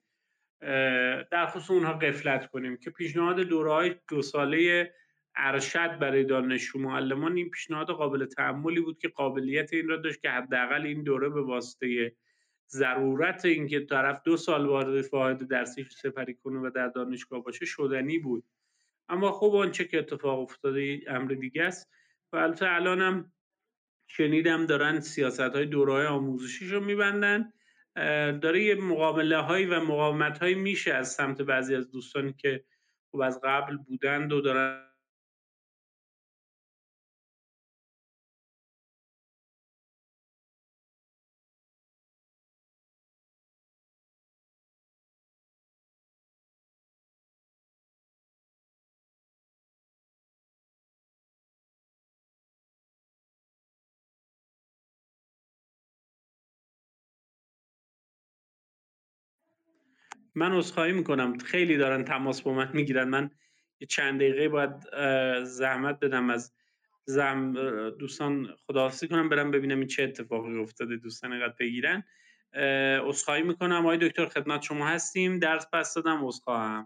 در خصوص اونها غفلت کنیم، که پیشنهاد دوره‌های 2 ساله ارشد برای دانشجو معلمان این پیشنهاد قابل تأملی بود که قابلیت این را داشت که حداقل این دوره به واسطه ضرورت اینکه طرف 2 سال وارد فعالیت درسی سپری کنه و در دانشگاه باشه شدنی بود. اما خب آنچه که اتفاق افتاده امر دیگه است و البته الانم شنیدم دارن سیاست‌های دوره‌های آموزشیشو می‌بندن. داره یه مقابله‌هایی و مقاومت‌هایی میشه از سمت بعضی از دوستانی که خب از قبل بودند و دارن من عذرخواهی میکنم، خیلی دارن تماس با من میگیرن. من یه چند دقیقه باید زحمت بدم از دوستان، خداحافظی کنم، برم ببینم این چه اتفاقی افتاده، دوستان اینقدر بگیرن. عذرخواهی میکنم. آقای دکتر خدمت شما هستیم. درس پس دادم، عذرخواهم.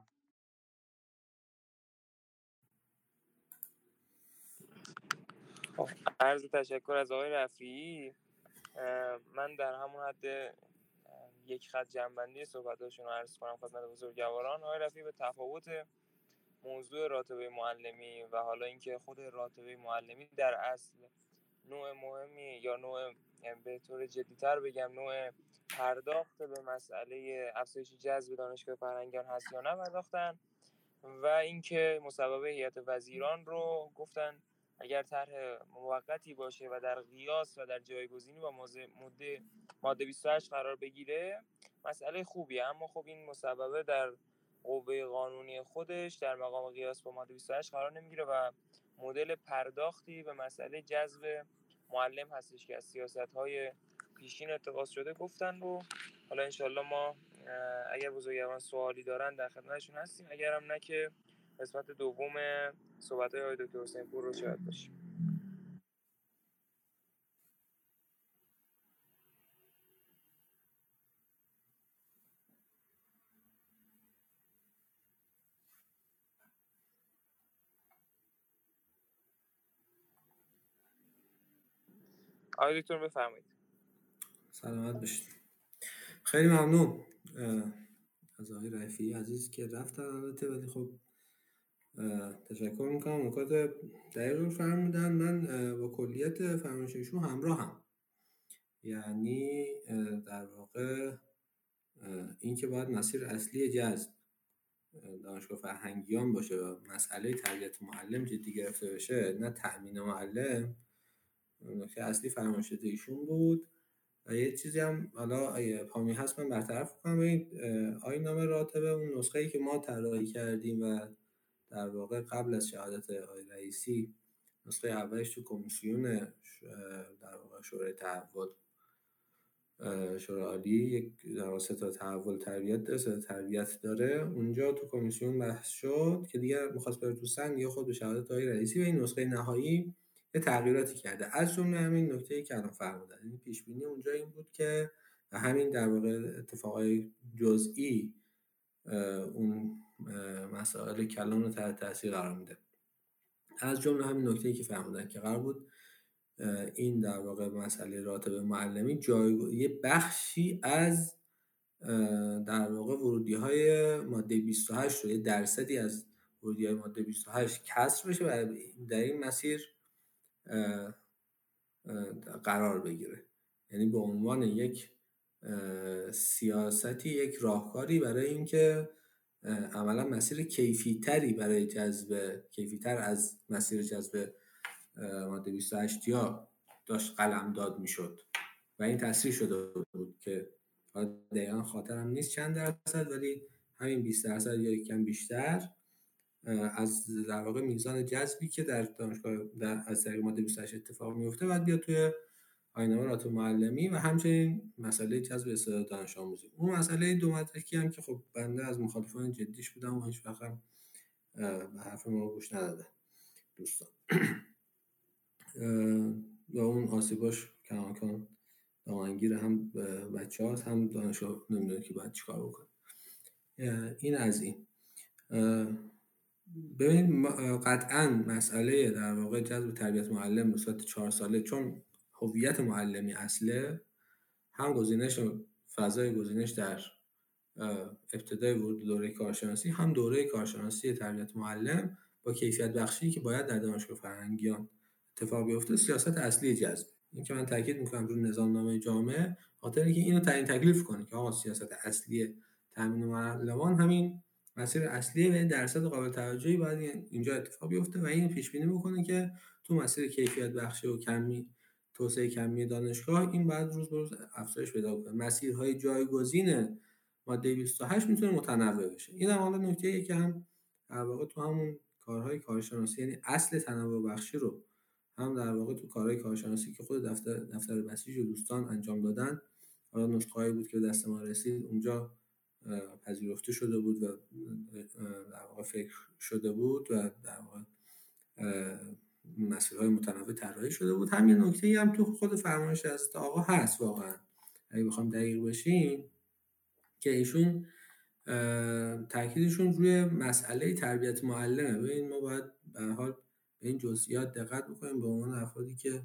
عرض تشکر از آقای رفیعی. من در همون حد یک خط جنبندی صحبتاشون رو عرض کنم خدمت بزرگواران. آقای رفیعی به تفاوت موضوع راتبه معلمی و حالا اینکه خود راتبه معلمی در اصل نوع مهمی یا نوع، به طور جدی‌تر بگم، نوع پرداخت به مسئله افزایش جذب دانشگاه فرهنگیان هست یا نه پرداختن، و اینکه مصوبه هیئت وزیران رو گفتن اگر طرح موقتی باشه و در قیاس و در جایگزینی با ماده 28 قرار بگیره مسئله خوبیه، اما خب این مصوبه در قوه قانونی خودش در مقام قیاس با ماده 28 قرار نمیگیره و مدل پرداختی به مسئله جذب معلم هستش که از سیاست‌های پیشین اتخاذ شده گفتن رو. حالا انشالله ما اگر بزرگواران سوالی دارن در خدمتشون هستیم، اگر هم نه که قسمت دوم صحبت‌های آقای دکتر حسین پور رو شاهد باشیم. آقای دکتر بفرمایید. سلامت باشید. خیلی ممنون از آقای رفیعی عزیز که رفتن البته، ولی خب تشکر میکنم. نکات دقیق رو فرمودن. من با کلیت فرمایششون همراه هم. یعنی در واقع این که باید مسیر اصلی جذب دانشگاه فرهنگیان باشه و مسئله تربیت معلم جدی گرفته بشه، نه تأمین معلم، نکته اصلی فرمایشات ایشون بود. و یه چیزی هم حالا پامی هست من برطرف کنم. این آیین‌نامه راتبه، اون نسخه‌ای که ما طراحی کردیم و در واقع قبل از شهادت آقای رئیسی نسخه اولش تو کمیسیون در واقع شورای تحول شورای عالی یک در واقع سطح تحول تربیت داره، اونجا تو کمیسیون بحث شد که دیگه می‌خواست بره تو سن یا خود به شهادت آقای رئیسی و این نسخه نهایی یه تغییراتی کرده، از جمله همین نکته‌ای که الان فرمودن. این پیش بینی اونجا این بود که همین در واقع اتفاقای جزئی اون مسائل کلان رو تحت تاثیر قرار میده. از جمله همین نکته‌ای که فرمودن که قرار بود این در واقع مسئله راتب معلمی یه بخشی از در واقع ورودی‌های ماده 28 رو، یه درصدی از ورودی‌های ماده 28 کسر بشه و در این مسیر قرار بگیره. یعنی به عنوان یک سیاستی، یک راهکاری برای اینکه عملا مسیر کیفی‌تری برای کیفی‌تر از مسیر جذب ماده 28 یا داشت قلمداد میشد و این تصریح شده بود که دقیقا خاطرم نیست چند درصد، ولی همین 20% یا یک کم بیشتر از در واقع میزان جذبی که در دانشگاه از طریق ماده 28 اتفاق میفته بعد بیاد توی آیین‌نامه راتب معلمی و همچنین مسئله جذب استعداد دانش آموزی. اون مسئله دو مدرکی هم که خب بنده از مخالفان جدیش بودم و هیچ وقت هم به حرف ما گوش نداده دوستان. یا اون آسیباش کماکان دامنگیر هم بچه هاست هم دانشگاه نمیدونه که باید چیکار بکنه. این از این. ببینید قطعاً مسئله در واقع جذب تربیت معلم به صورت 4 ساله، چون هویت معلمی اصله، هم گزینش فضای گزینش در ابتدای ورود دوره کارشناسی، هم دوره کارشناسی تربیت معلم با کیفیت بخشی که باید در دانشگاه فرهنگیان اتفاق بیفته، سیاست اصلی جذب. این که من تاکید میکنم روی نظامنامه جامعه، خاطر اینکه اینو تعیین تکلیف کنه که آقا سیاست اصلی تامین معلمان همین مسیر اصلی و درصد قابل توجهی باید اینجا اتفاق بیفته و این پیش بینی بکنه که تو مسیر کیفیت بخشی و توسعه کمی دانشگاه این بعد روز به روز افزایش پیدا کنه. مسیرهای جایگزین ماده 28 میتونه متنوع بشه. این هم حالا نکته‌ایه که هم در واقع تو همون کارهای کارشناسی، یعنی اصل تنوع بخشی رو هم در واقع تو کارهای کارشناسی که خود دفتر بسیج و دوستان انجام دادن، حالا نسخه‌ای بود که دست ما رسید، اونجا پذیرفته شده بود و در واقع فکر شده بود و در واقع مسائل متنوع طراحی شده بود. همین نکته‌ای هم تو خود فرمایش حضرت آقا هست واقعا اگه بخوام دقیق بشیم که ایشون تاکیدشون روی مسئله تربیت معلمه. ببین ما باید به هر حال به این جزئیات دقت بکنیم به عنوان افرادی که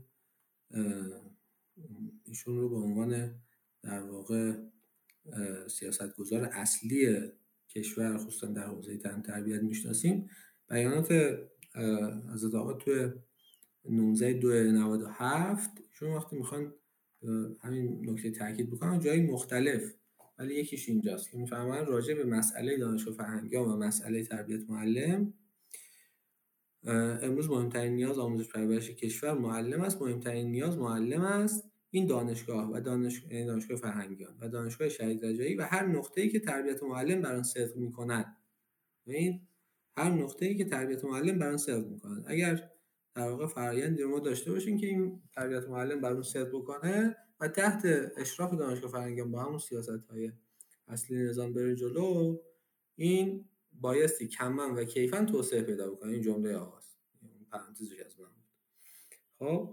ایشون رو به عنوان در واقع سیاستگزار اصلی کشور خصوصا در حوزه تربیت میشناسیم. بیانات حضرت آقا توی 19/2/97 ایشون وقتی میخوان همین نکته تاکید بکنن جای مختلف، ولی یکیش اینجاست که میفهمن راجع به مسئله دانشگاه فرهنگیان و مسئله تربیت معلم امروز مهمترین نیاز آموزش پرورش کشور معلم است، مهمترین نیاز معلم است. این دانشگاه و دانشگاه فرهنگیان و دانشگاه شهید رجایی و هر نقطه‌ای که تربیت معلم بر آن صدق می‌کنند. ببین هر نقطه‌ای که تربیت معلم بر آن صدق می‌کنند. اگر در واقع فرآیندی رو ما داشته باشیم که این تربیت معلم بر اون صدق بکنه و تحت اشراف دانشگاه فرهنگیان با همون سیاست‌های اصلی نظام بره جلو، این بایستی کما و کیفاً توسعه پیدا بکنه. این جمله آغاز پرانتزش از من بود. خب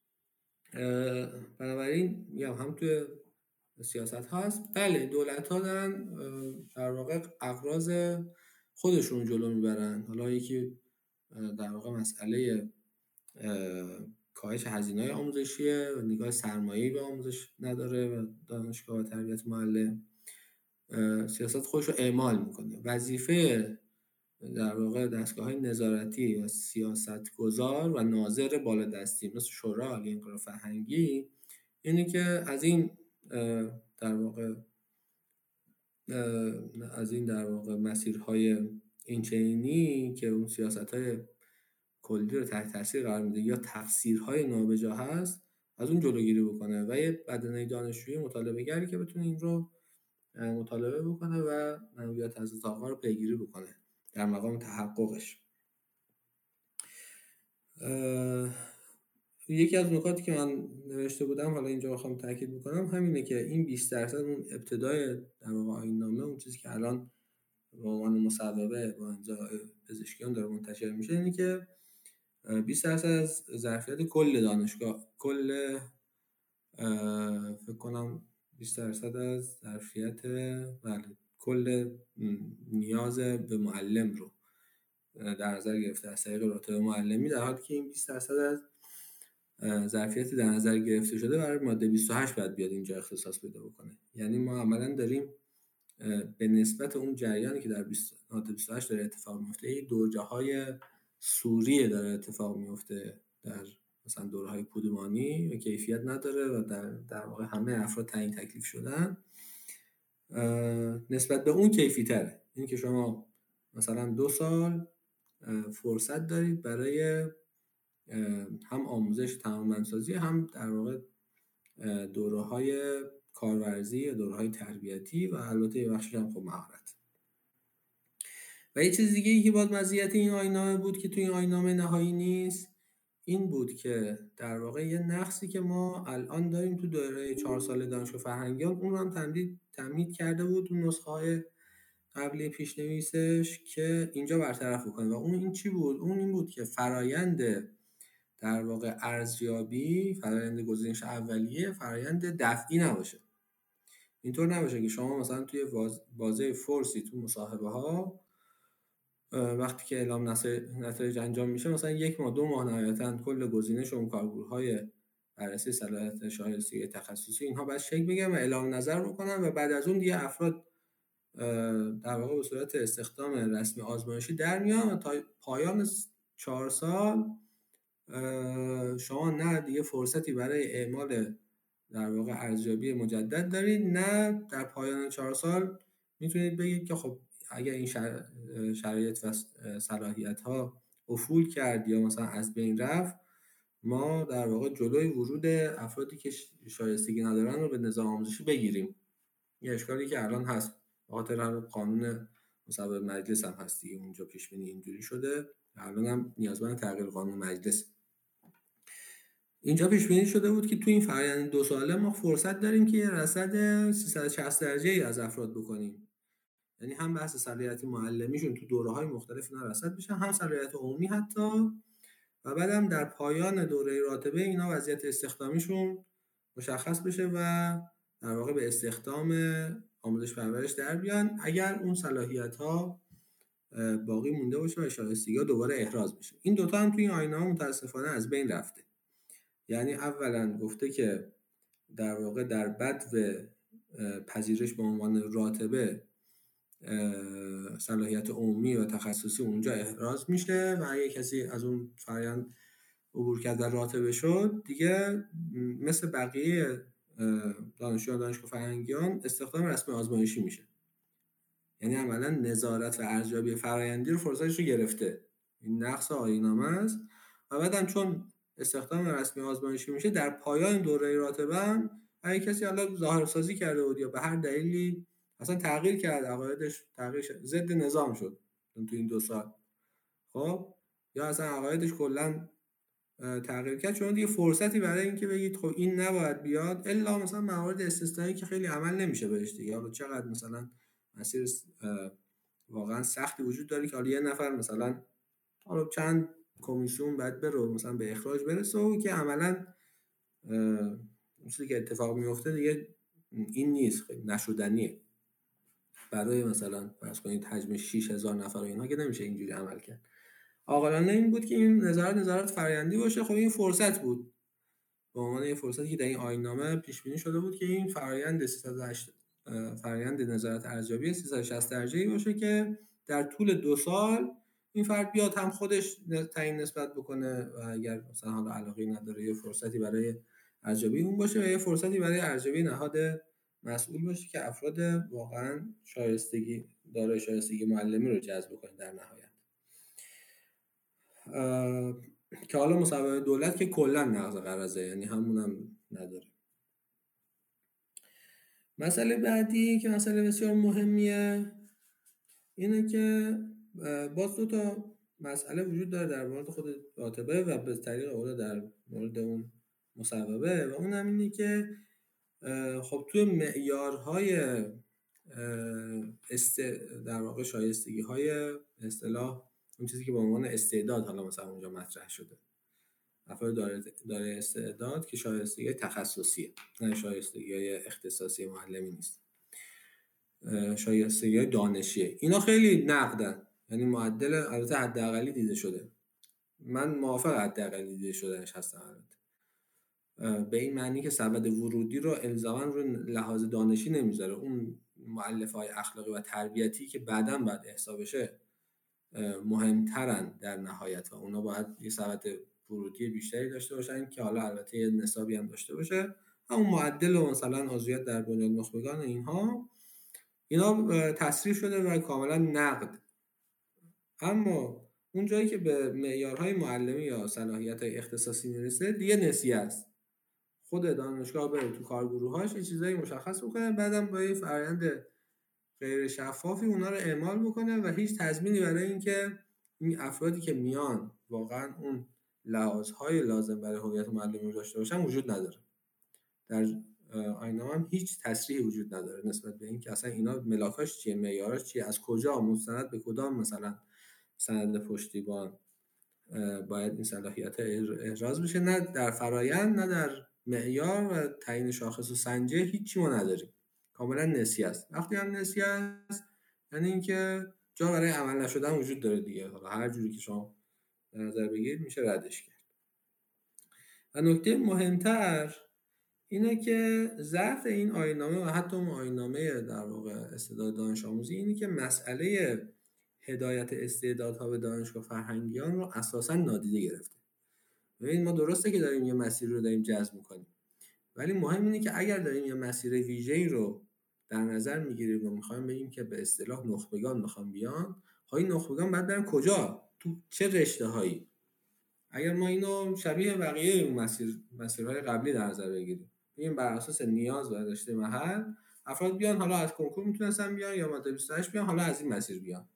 بنابراین میگم هم توی سیاست هست. بله دولت ها دارن در واقع اغراض خودشون جلو میبرن. حالا یکی در واقع مسئله کاهش هزینه‌های آموزشیه و نگاه سرمایه‌ای به آموزش نداره و دانشگاه و تربیت معلم سیاست خودش رو اعمال میکنه. وظیفه در واقع دستگاه‌های نظارتی و سیاستگزار و ناظر بالادستی مثل شورای عالی انقلاب فرهنگی اینه که از این در واقع مسیرهای اینچنینی که اون سیاست‌های کلی رو تحت تاثیر قرار میده یا تفسیرهای نابجا هست از اون جلوگیری بکنه و یه بدنه دانشجویی مطالعه گری که بتونه این رو مطالعه بکنه و منویات حضرت آقا رو پیگیری بکنه در مقام تحققش. یکی از نکاتی که من نوشته بودم حالا اینجا بخوام تاکید بکنم همینه که این 20% اون ابتدای در واقع آیین‌نامه، اون چیزی که الان به عنوان مصوبه با امضای پزشکیان داره منتشر میشه، اینه که 20% از ظرفیت کل دانشگاه، کل فکر کنم 20% از ظرفیت کل نیاز به معلم رو در نظر گرفته از طریق راتب معلمی، در حالی که این 20% از ظرفیت در نظر گرفته شده برای ماده 28 باید بیاد اینجا اختصاص پیدا بکنه. یعنی ما عملاً داریم به نسبت اون جریانی که در ماده 28 داره اتفاق میفته، این دوره‌های سوریه داره اتفاق میفته در مثلا دوره‌های پودمانی و کیفیت نداره و در واقع همه افراد تعیین تکلیف شدن، نسبت به اون کیفی تره. این که شما مثلا 2 سال فرصت دارید برای هم آموزش تمام‌سازی، هم در واقع دوره‌های کارورزی و دوره‌های تربیتی و البته یه بخشش هم خب مهارت. و یه چیز دیگه ای که باز مزیت این آیین‌نامه بود که توی این آیین‌نامه نهایی نیست، این بود که در واقع یه نقصی که ما الان داریم تو دوره 4 ساله دانشگاه فرهنگیان، اون رو هم تمدید کرده بود اون نسخه‌های قبلی پیشنویسش که اینجا برطرف بکنه. و اون این چی بود؟ اون این بود که فرایند در واقع ارزیابی، فرایند گزینش اولیه فرایند دفعی نباشه. اینطور نباشه که شما مثلا توی بازه فورسی تو مصاحبه ها وقتی که اعلام نتایج انجام میشه مثلا 1 ماه 2 ماه نهایتاً کل گزینش اون کارگروه‌های بررسی صلاحیت شایستگی تخصصی اینها باید شکل بگیرن و اعلام نظر بکنن و بعد از اون دیگه افراد در واقع به صورت استخدام رسمی آزمایشی در میان و تا پایان 4 سال شما نه دیگه فرصتی برای اعمال در واقع ارزیابی مجدد دارید، نه در پایان 4 سال میتونید بگید که خب اگر این شرایط و صلاحیت ها افول کرد یا مثلا از بین رفت، ما در واقع جلوی ورود افرادی که شایستگی ندارن رو به نظام آموزشی بگیریم. یه اشکالی که الان هست بخاطر قانون مصوبه مجلس هم هست دیگه، اونجا پیش بینی اینجوری شده، الان هم نیازمند تغییر قانون مجلس. اینجا پیش بینی شده بود که تو این فرآیند 2 ساله ما فرصت داریم که یه رصد 360 درجه‌ای از افراد بکنیم یعنی هم بحث صلاحیت معلمیشون تو دوره‌های مختلف اینا رصد بشه، هم صلاحیت عمومی حتی، و بعدم در پایان دوره راتبه اینا وضعیت استخدامیشون مشخص بشه و در واقع به استخدام آموزش پرورش در بیان اگر اون صلاحیت‌ها باقی مونده باشه و شایستگی‌ها دوباره احراز بشه. این دوتا هم توی این آیین‌نامه متاسفانه از بین رفته. یعنی اولا گفته که در واقع در بدو پذیرش به عنوان راتبه صلاحیت عمومی و تخصصی اونجا احراز میشه و اگه کسی از اون فرآیند عبور کرد و راتبه شد دیگه مثل بقیه دانشجویان دانشگاه فرهنگیان استخدام رسمی آزمایشی میشه. یعنی عملا نظارت و ارزیابی فرآیندی رو فرصتش رو گرفته. این نقص آیین‌نامه است. و بعدم چون استخدام رسمی آزمایشی میشه در پایان دوره راتبه هم اگه کسی حالا ظاهرسازی کرده بود یا به هر دلیلی اصلا تغییر کرد عقایدش تغییر ضد نظام شد تو این 2 سال، خب یا اصلا عقایدش کلا تغییر کرد، چون دیگه فرصتی برای اینکه بگید خب این نباید بیاد الا مثلا موارد استثنایی که خیلی عمل نمیشه بهش دیگه. حالا چقدر مثلا مسیر واقعا سختی وجود داره که حالا یه نفر مثلا حالا چند کمیسیون بعد بره مثلا به اخراج برسه و که عملا چیزی که اتفاق میفته دیگه این نیست، خیلی نشدنیه. برای مثلا فرض کنید حجم 6000 نفر و اینا که نمیشه اینجوری عمل کرد. عاقلانه این بود که این نظارت فرآیندی باشه. خب این فرصت بود به عنوان یه فرصتی که در این آیین‌نامه پیش بینی شده بود که این فرآیند نظارت ارزیابی 360 درجه‌ای باشه که در طول 2 سال این فرد بیاد هم خودش تعیین نسبت بکنه و اگر مثلا حالا علاقه نداره یه فرصتی برای ارزیابی اون باشه و یه فرصتی برای ارزیابی نهاد مسئول باشه که افراد واقعا شایستگی معلمی رو جذب کنه در نهایت. که حالا مصوبه دولت که کلا نقض قراضه، یعنی همونم نداره. مسئله بعدی که مسئله بسیار مهمیه اینه که باز 2 تا مسئله وجود داره در مورد خود راتبه و به طریق اولا در مورد اون مصوبه، و اون هم اینه که خب توی معیارهای در واقع شایستگی‌های اصطلاح اون چیزی که به عنوان استعداد حالا مثلا اونجا مطرح شده، افراد داره استعداد که شایستگی تخصصیه، نه شایستگی اختصاصی معلمی نیست، شایستگی دانشیه. اینا خیلی نقدن، یعنی معدل البته حداقلی دیده شده، من موافق حداقلی دیده شدنش هستم البته، به این معنی که سبد ورودی رو الزاما رو لحاظ دانشی نمیذاره، اون مؤلفه‌های اخلاقی و تربیتی که بعداً باید احساب بشه مهمترن در نهایت و اونا باید یه سبد ورودی بیشتری داشته باشن که حالا البته یه نصابی هم داشته باشه. همون معدل و مثلا عضویت در بنیاد نخبگان اینا تصریح شده و کاملا نقد. اما اون جایی که به معیارهای معلمی یا صلاحیت‌های اختصاصی میرسه دیگه نسیه است. خود دانشگاه بره تو کارگروهاش یه چیزایی مشخص بکنه، بعدم با یه فرآیند غیر شفافی اونا رو اعمال بکنه و هیچ تضمینی برای اینکه این افرادی که میان واقعا اون لحاظهای لازم برای هویت معلمی رو داشته باشن وجود نداره. در آیین‌نامه هم هیچ تصریحی وجود نداره نسبت به اینکه اصلا اینا ملاکاش چیه، معیاراش چیه، از کجا مستند به کدام مثلا سند پشتیبان باید این صلاحیت احراز بشه. نه در فرآیند نه در معیار و تعیین شاخص و سنجه هیچی ما نداریم، کاملا نسیه است. وقتی هم نسیه است یعنی اینکه جا برای عمل نشدن وجود داره دیگه، حالا هر جوری که شما در نظر بگیرید میشه ردش کرد. و نکته مهمتر اینه که ضعف این آیین‌نامه و حتی اون آیین‌نامه در واقع استعداد دانش آموزی اینه که مسئله هدایت استعدادها به دانشگاه فرهنگیان رو اساساً نادیده گرفته. ببین ما درسته که داریم یه مسیر رو داریم جذب می‌کنیم، ولی مهم اینه که اگر داریم یه مسیر ویژه‌ای رو در نظر می‌گیریم و می‌خوایم بگیم که به اصطلاح نخبگان می‌خوام بیان، این نخبگان باید برن کجا؟ تو چه رشته‌هایی؟ اگر ما اینو شبیه بقیه اون مسیرهای قبلی در نظر بگیریم، ببین بر اساس نیاز و رشته محل افراد بیان، حالا از کنکور میتونستن بیان یا ماده 28 بیان، حالا از این مسیر بیان.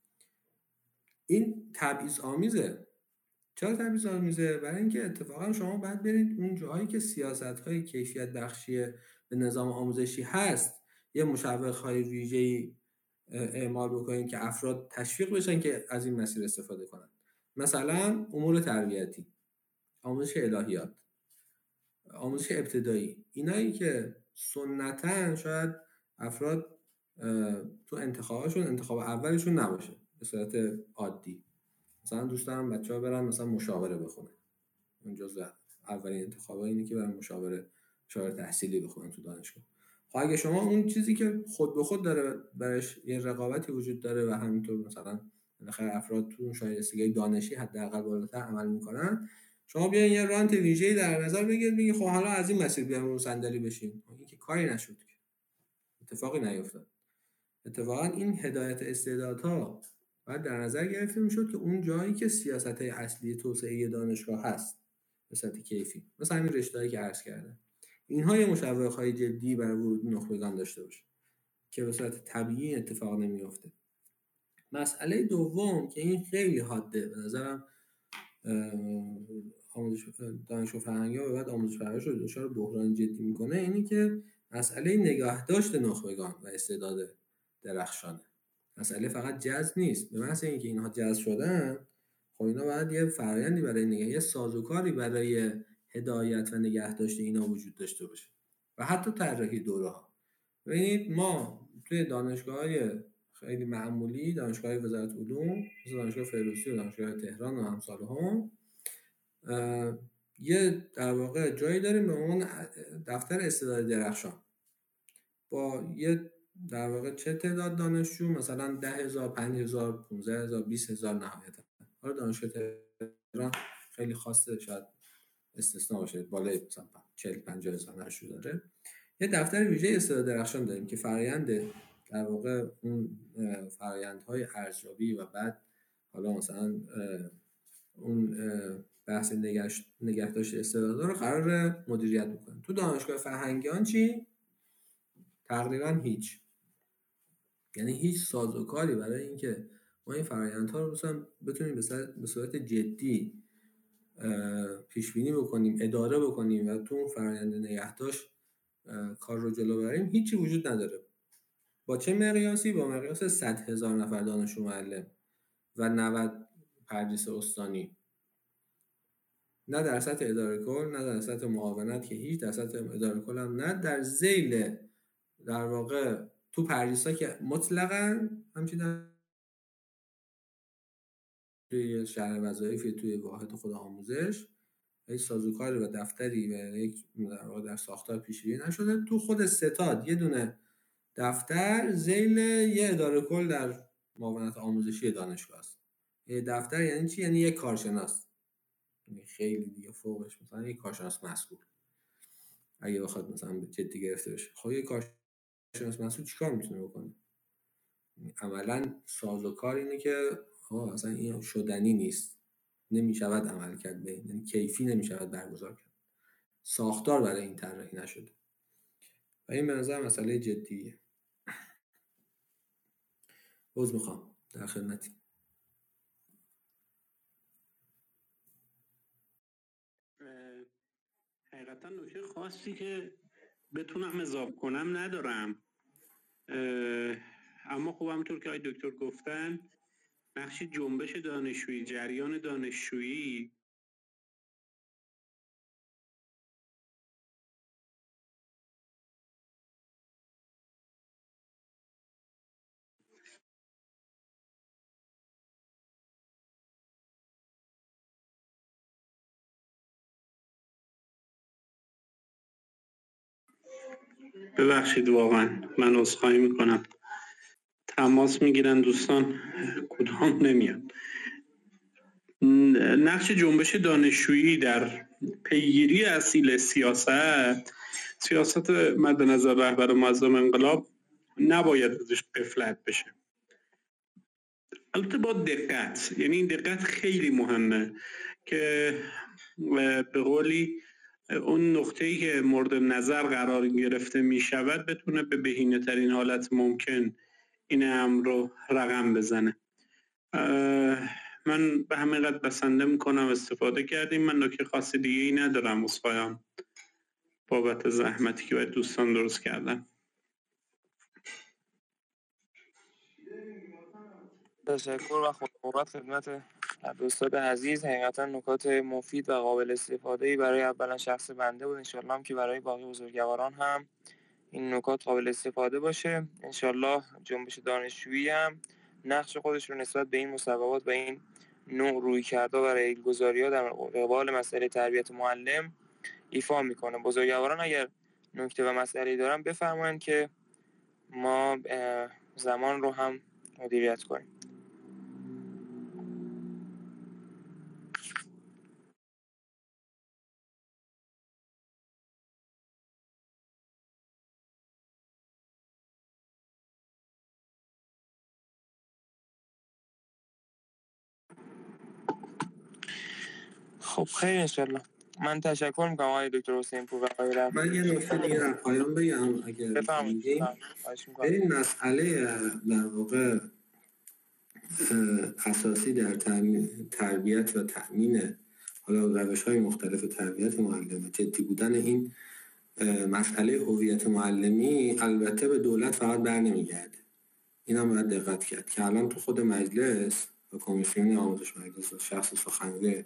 این تبعیض آمیزه. چرا تبعیض آمیزه؟ برای اینکه اتفاقا شما باید برید اون جاهایی که سیاست‌های کیفیت بخشی به نظام آموزشی هست، یه مشوق‌های ویژه‌ای اعمال بکنیم که افراد تشویق بشن که از این مسیر استفاده کنن. مثلا امور تربیتی، آموزش الهیات، آموزش ابتدایی، اینایی که سنتاً شاید افراد تو انتخابشون انتخاب اولشون نباشه به صورت عادی. مثلا دوست دارم بچه‌ها برن مثلا مشاوره بخونن، اون جزء اولین انتخابا اینه که برن مشاوره تحصیلی بخونن تو دانشگاه. خب اگه شما اون چیزی که خود به خود داره برش یه رقابتی وجود داره و همینطور مثلا بالاخره افراد تو شایستگی دانشی حداقل بالاتر عمل میکنن، شما بیاین یه رانت ویژه‌ای در نظر بگیرید، بگید خب حالا از این مسیر بیام رو صندلی بشین. این که کاری نشد، اتفاقی نیفتاد. اتفاقا این هدایت استعدادها باید در نظر گرفته میشد که اون جایی که سیاست‌های اصلی توسعه دانشگاه هست به صورت کیفی، مثلا همین رشته‌ای که عرض کردم، اینها یه مشوق‌های جدی برای ورود نخبگان داشته باشه که به صورت طبیعی اتفاق نمیفته. مسئله دوم که این خیلی حاده به نظرم، دانشگاه فرهنگی و بعد آموزش پرورش رو دچار بحران جدی میکنه، اینی که مسئله نگهداشت نخبگان و استعداد درخشانه. مسئله فقط جذب نیست. به محض اینکه اینها جذب شدن، خب اینا باید یه فرآیندی برای یه سازوکاری برای هدایت و نگهداشت اینا وجود داشته باشه و حتی طراحی دوره‌ها. ببینید ما توی دانشگاه‌های خیلی معمولی، دانشگاه وزارت علوم مثل دانشگاه فردوسی و دانشگاه تهران و امثال هم، یه در واقع جایی داریم به عنوان دفتر استعداد درخشان با یه در واقع چه تعداد دانشجو، مثلا 10,000 5,000 15,000 20,000 نهایتا. حالا دانشگاه تهران خیلی خاصه، شاید استثناء باشه، بالای مثلا 40-50,000 دانشجو داره. یه دفتر ویژه استعداد درخشان داریم که فرآیند در واقع اون فرآیندهای ارزیابی و بعد حالا مثلا اون بحث نگهداشت استعدادها رو قرار مدیریت بکنه. تو دانشگاه فرهنگیان چی؟ تقریبا هیچ. یعنی هیچ سازوکاری برای اینکه ما این فرآیندها رو مثلا بتونیم به صورت جدی پیش بینی بکنیم، اداره بکنیم و تو اون فرآیند نگهداشت کار رو جلو ببریم، هیچی وجود نداره. با چه مقیاسی؟ با مقیاس 100,000 نفر دانشجو معلم و 90 پردیس استانی. نه در سطح اداره کل، نه در سطح معاونت که هیچ، در سطح اداره کل هم نه، در ذیل در واقع تو پردیسا که مطلقاً همچنین توی شهر وظایفی توی واحد خود آموزش هیچ سازوکاری و دفتری و یک در واقع در ساختار پیش‌گیری نشده. تو خود ستاد یه دونه دفتر ذیل یه اداره کل در معاونت آموزشی دانشگاه است. یه دفتر یعنی چی؟ یعنی یک کارشناس، یعنی خیلی دیگه فوقش مثلا یک کارشناس مسئول اگه بخواد مثلا جدی گرفته بشه. خب یک کارشناس مسئول چیکار میتونه بکنه؟ عملاً سازوکار اینه که اصلا این شدنی نیست، نمیشود عمل کرد، یعنی کیفی نمیشود برگزار کرد، ساختار برای این طراحی نشده و این به نظر مسئله جدیه. عذر میخوام، در خدمتی. حقیقتا نکته خاصی که بتونم اضافه کنم ندارم، اما خب همونطور که آقای دکتر گفتن، نقش جنبش دانشجویی، جریان دانشجویی ببخشید واقعا من عذرخواهی میکنم، تماس میگیرن دوستان کدام نمیاد. نقش جنبش دانشجویی در پیگیری اصیل سیاست مد نظر رهبر معظم انقلاب نباید ازش غفلت بشه، البته با دقت. یعنی این دقت خیلی مهمه که به قولی اون نقطه‌ای که مورد نظر قرار گرفته می شود بتونه به بهینه ترین حالت ممکن این امر رو رقم بزنه. من به همین قدر بسنده میکنم استفاده کردیم. من نکته خاصی دیگه ای ندارم، عذرخواهی بابت زحمتی که باید دوستان درست کردن. تشکر و خدمت خدمت دوستان عزیز. حقیقتا نکات مفید و قابل استفاده‌ای برای اولا شخص بنده بود، انشالله هم که برای باقی بزرگواران هم این نکات قابل استفاده باشه. انشالله جنبش دانشجویی هم نقش خودش رو نسبت به این مصوبات و این نوع رویکردها و ریل‌گذاری‌ها در قبال مسئله تربیت معلم ایفا میکنه. بزرگواران اگر نکته و مسئله‌ای دارن بفرمایید که ما زمان رو هم مدیریت کنیم. خب خیلی انشالله. من تشکر میکنم آقای دکتر حسین پور و آقای رفیعی. من یه نکته دیگه در پایان بگم اگر بفرمایید. این مسئله در واقع اساسی در تربیت و تأمین حالا روش‌های مختلف تربیت معلم، جدی بودن این مسئله هویت معلمی البته به دولت فقط بر نمیگرده. این هم باید دقت کرد که الان تو خود مجلس و کمیسیون آموزش مجلس و شخص سخنگوی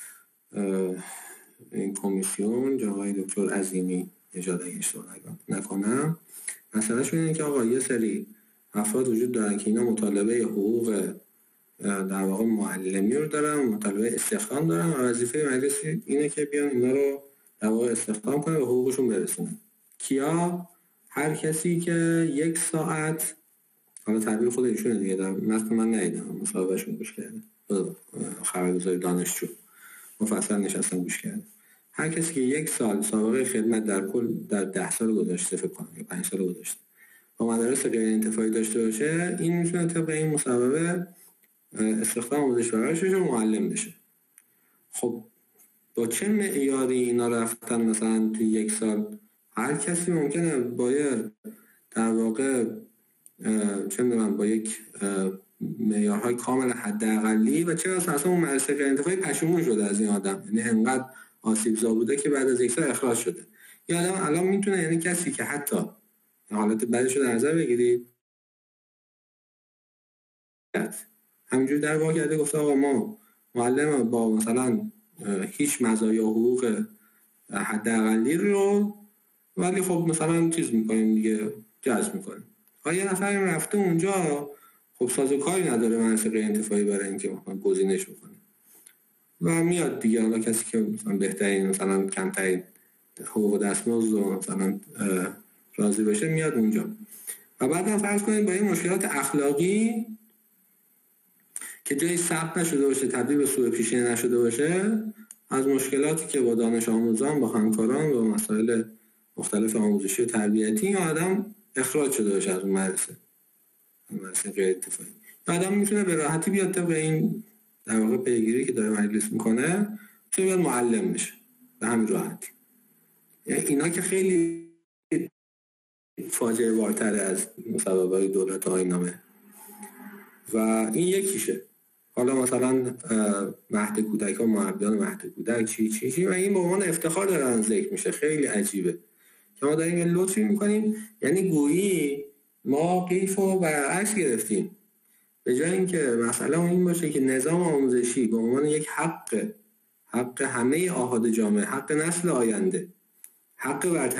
این کمیسیون جناب آقای دکتر عظیمی نژاد اگه اشتباه نکنم، مسئلهش اینه که آقا یه سری افراد وجود دارن که اینا مطالبه حقوق در واقع معلمی رو دارن، مطالبه استخدام دارن و وظیفه مجلس اینه که بیان اینا رو در واقع استخدام کنن و حقوقشون برسونن. کیا؟ هر کسی که 1 ساعت، حالا تعبیر خود ایشونه دیگه، در متن من ندیدم، مصاحبهشون گوش کردم، خبرگزاری دانشجو مفصل نشستم گوش کردم. هر کسی که 1 سال سابقه خدمت در کل در 10 سال گذشته فکر کنم یا 5 سال گذشته با مدارس غیر انتفاعی داشته باشه، این میتونه طبق این مصوبه استخدام آموزش پرورش بشه و معلم بشه. خب با چه معیاری اینا رفتن مثلا توی 1 سال؟ هر کسی ممکنه باید در واقع چه میدونم با یک معیارهای کامل حداقلی و چه اصلا اون مدرسه غیر انتفاعی پشیمون شده از این آدم، یعنی انقدر آسیبزا بوده که بعد از 1 سال اخراج شده. این آدم الان میتونه، یعنی کسی که حتی حالت بعدش رو در نظر بگیرید همینجوری در واقع کرده گفته آقا ما معلم با مثلا هیچ مزایا و حقوق حداقلی رو ولی خب مثلا چیز میکنیم دیگه، جذب میکنیم. یه نفر این رفته اونجا، خب سازوکاری نداره مدرسه غیر انتفاعی برای اینکه گزینش بکنه و میاد دیگه. حالا کسی که مثلا بهترین مثلا کمترین حقوق دستمزد و مثلا راضی بشه میاد اونجا و بعد هم فرض کنید با این مشکلات اخلاقی که جایی ثبت نشده باشه، تبدیل به سوء پیشینه نشده باشه، از مشکلاتی که با دانش آموزان، با همکاران و مسائل مختلف آموزشی و تربیتی این آدم اخراج شده باشه از اون مدرسه غیر انتفاعی. آدم میتونه به راحتی بیاد طبق این در واقع پیگیری که داره مجلس میکنه چون بیاد معلم بشه به همین راحتی. اینا که خیلی فاجعه بارتره از مصوبه‌های دولت و آیین‌نامه و این یکیشه. حالا مثلا مهد کودک و معبدان مهد کودک چی و این به عنوان افتخار دارن ذکر میشه. خیلی عجیبه که ما داریم یه لطفی میکنیم، یعنی گویی ما قیف و برعکس گرفتیم. به جای اینکه مسئله این باشه که نظام آموزشی به عنوان یک حق همه آحاد جامعه، حق نسل آینده، حق بر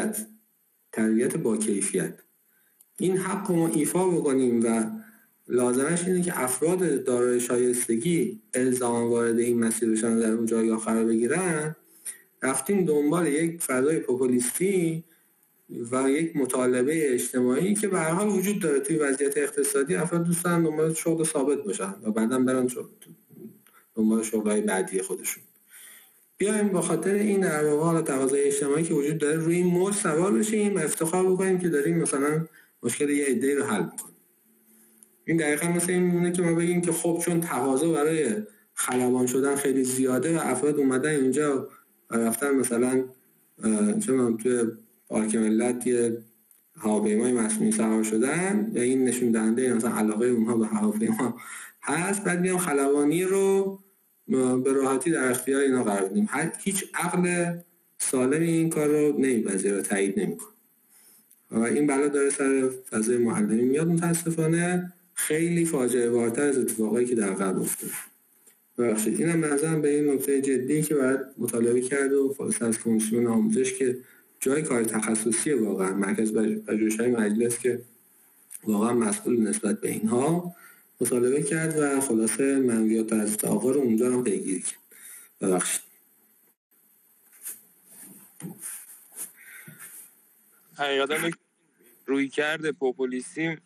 تربیت با کیفیت، این حق رو ما ایفا بکنیم و لازمش اینه که افراد دارای شایستگی الزاما وارد این مسیر بشن در اون جایگاه قرار بگیرن. رفتیم دنبال یک فضای پوپولیستی و یک مطالبه اجتماعی که به هر حال وجود داره توی وضعیت اقتصادی. افراد دوست دارن دنبال شغل ثابت باشن و بعداً برن دنبال شغل‌های بعدی خودشون. بیایم با خاطر این در واقع تقاضای اجتماعی که وجود داره روی این موج سوار بشیم و افتخار بکنیم که داریم مثلا مشکل یه عده‌ای رو حل می‌کنیم. این دقیقاً مثل این میمونه که ما بگیم که خب چون تقاضا برای خلبان شدن خیلی زیاده و افراد اومدن اینجا و رفتن مثلا چون توی پارک ملت یه هواپیمای مصنوعی سوار شدن و این نشون دهنده مثلا علاقه اونها به هواپیما هست، بعد میام خلبانی رو به راحتی در اختیار اینا قرار بدیم. هیچ عقل سالم این کار رو نمی‌پذیره و تایید نمی‌کنه. این بلا داره سر فضای معلمی میاد متاسفانه خیلی فاجعه بارتر از اتفاقایی که در قبل افتاد. ببخشید اینم نظرم به این نکته جدی که باید مطالبه کرد و خلاصه از کمیسیون آموزش که جای کار تخصصی واقعا مرکز پژوهش‌های مجلس که واقعا مسئول نسبت به اینها مطالبه کرد و خلاصه منویات از آقا رو اونجا هم پیگیری کرد. ببخشید. حقیقتا روی کرده پوپولیستی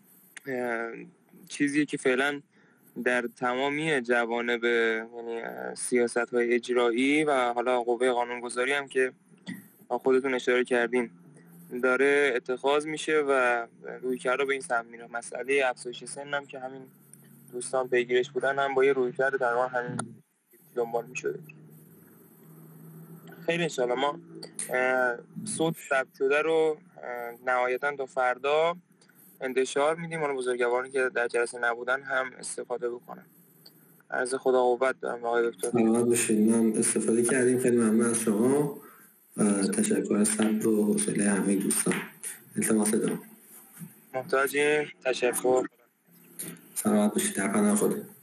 چیزیه که فعلا در تمامی جوانب یعنی سیاست‌های اجرایی و حالا قوه قانونگذاری هم که خودتون اشاره کردین داره اتخاذ میشه و رویکرد به این سمت میره. مسئله افزایش سن هم که همین دوستان پیگیرش بودن هم با یه رویکرد تقریبا همین دنبال میشده. خیلی انشالله ما صوت ثبت شده رو نهایتاً تا فردا انتشار میدیم، اون بزرگوارانی که در جلسه نبودن هم استفاده بکنن. عرض خدا قوت دارم آقای دکتر. سلامت باشید. ما استفاده کردیم، خیلی ممنون از شما و تشکر از صبر و حوصله همه دوستان. التماس دارم. محتاجیم. تشکر. سلامت باشید. در پناه خدا.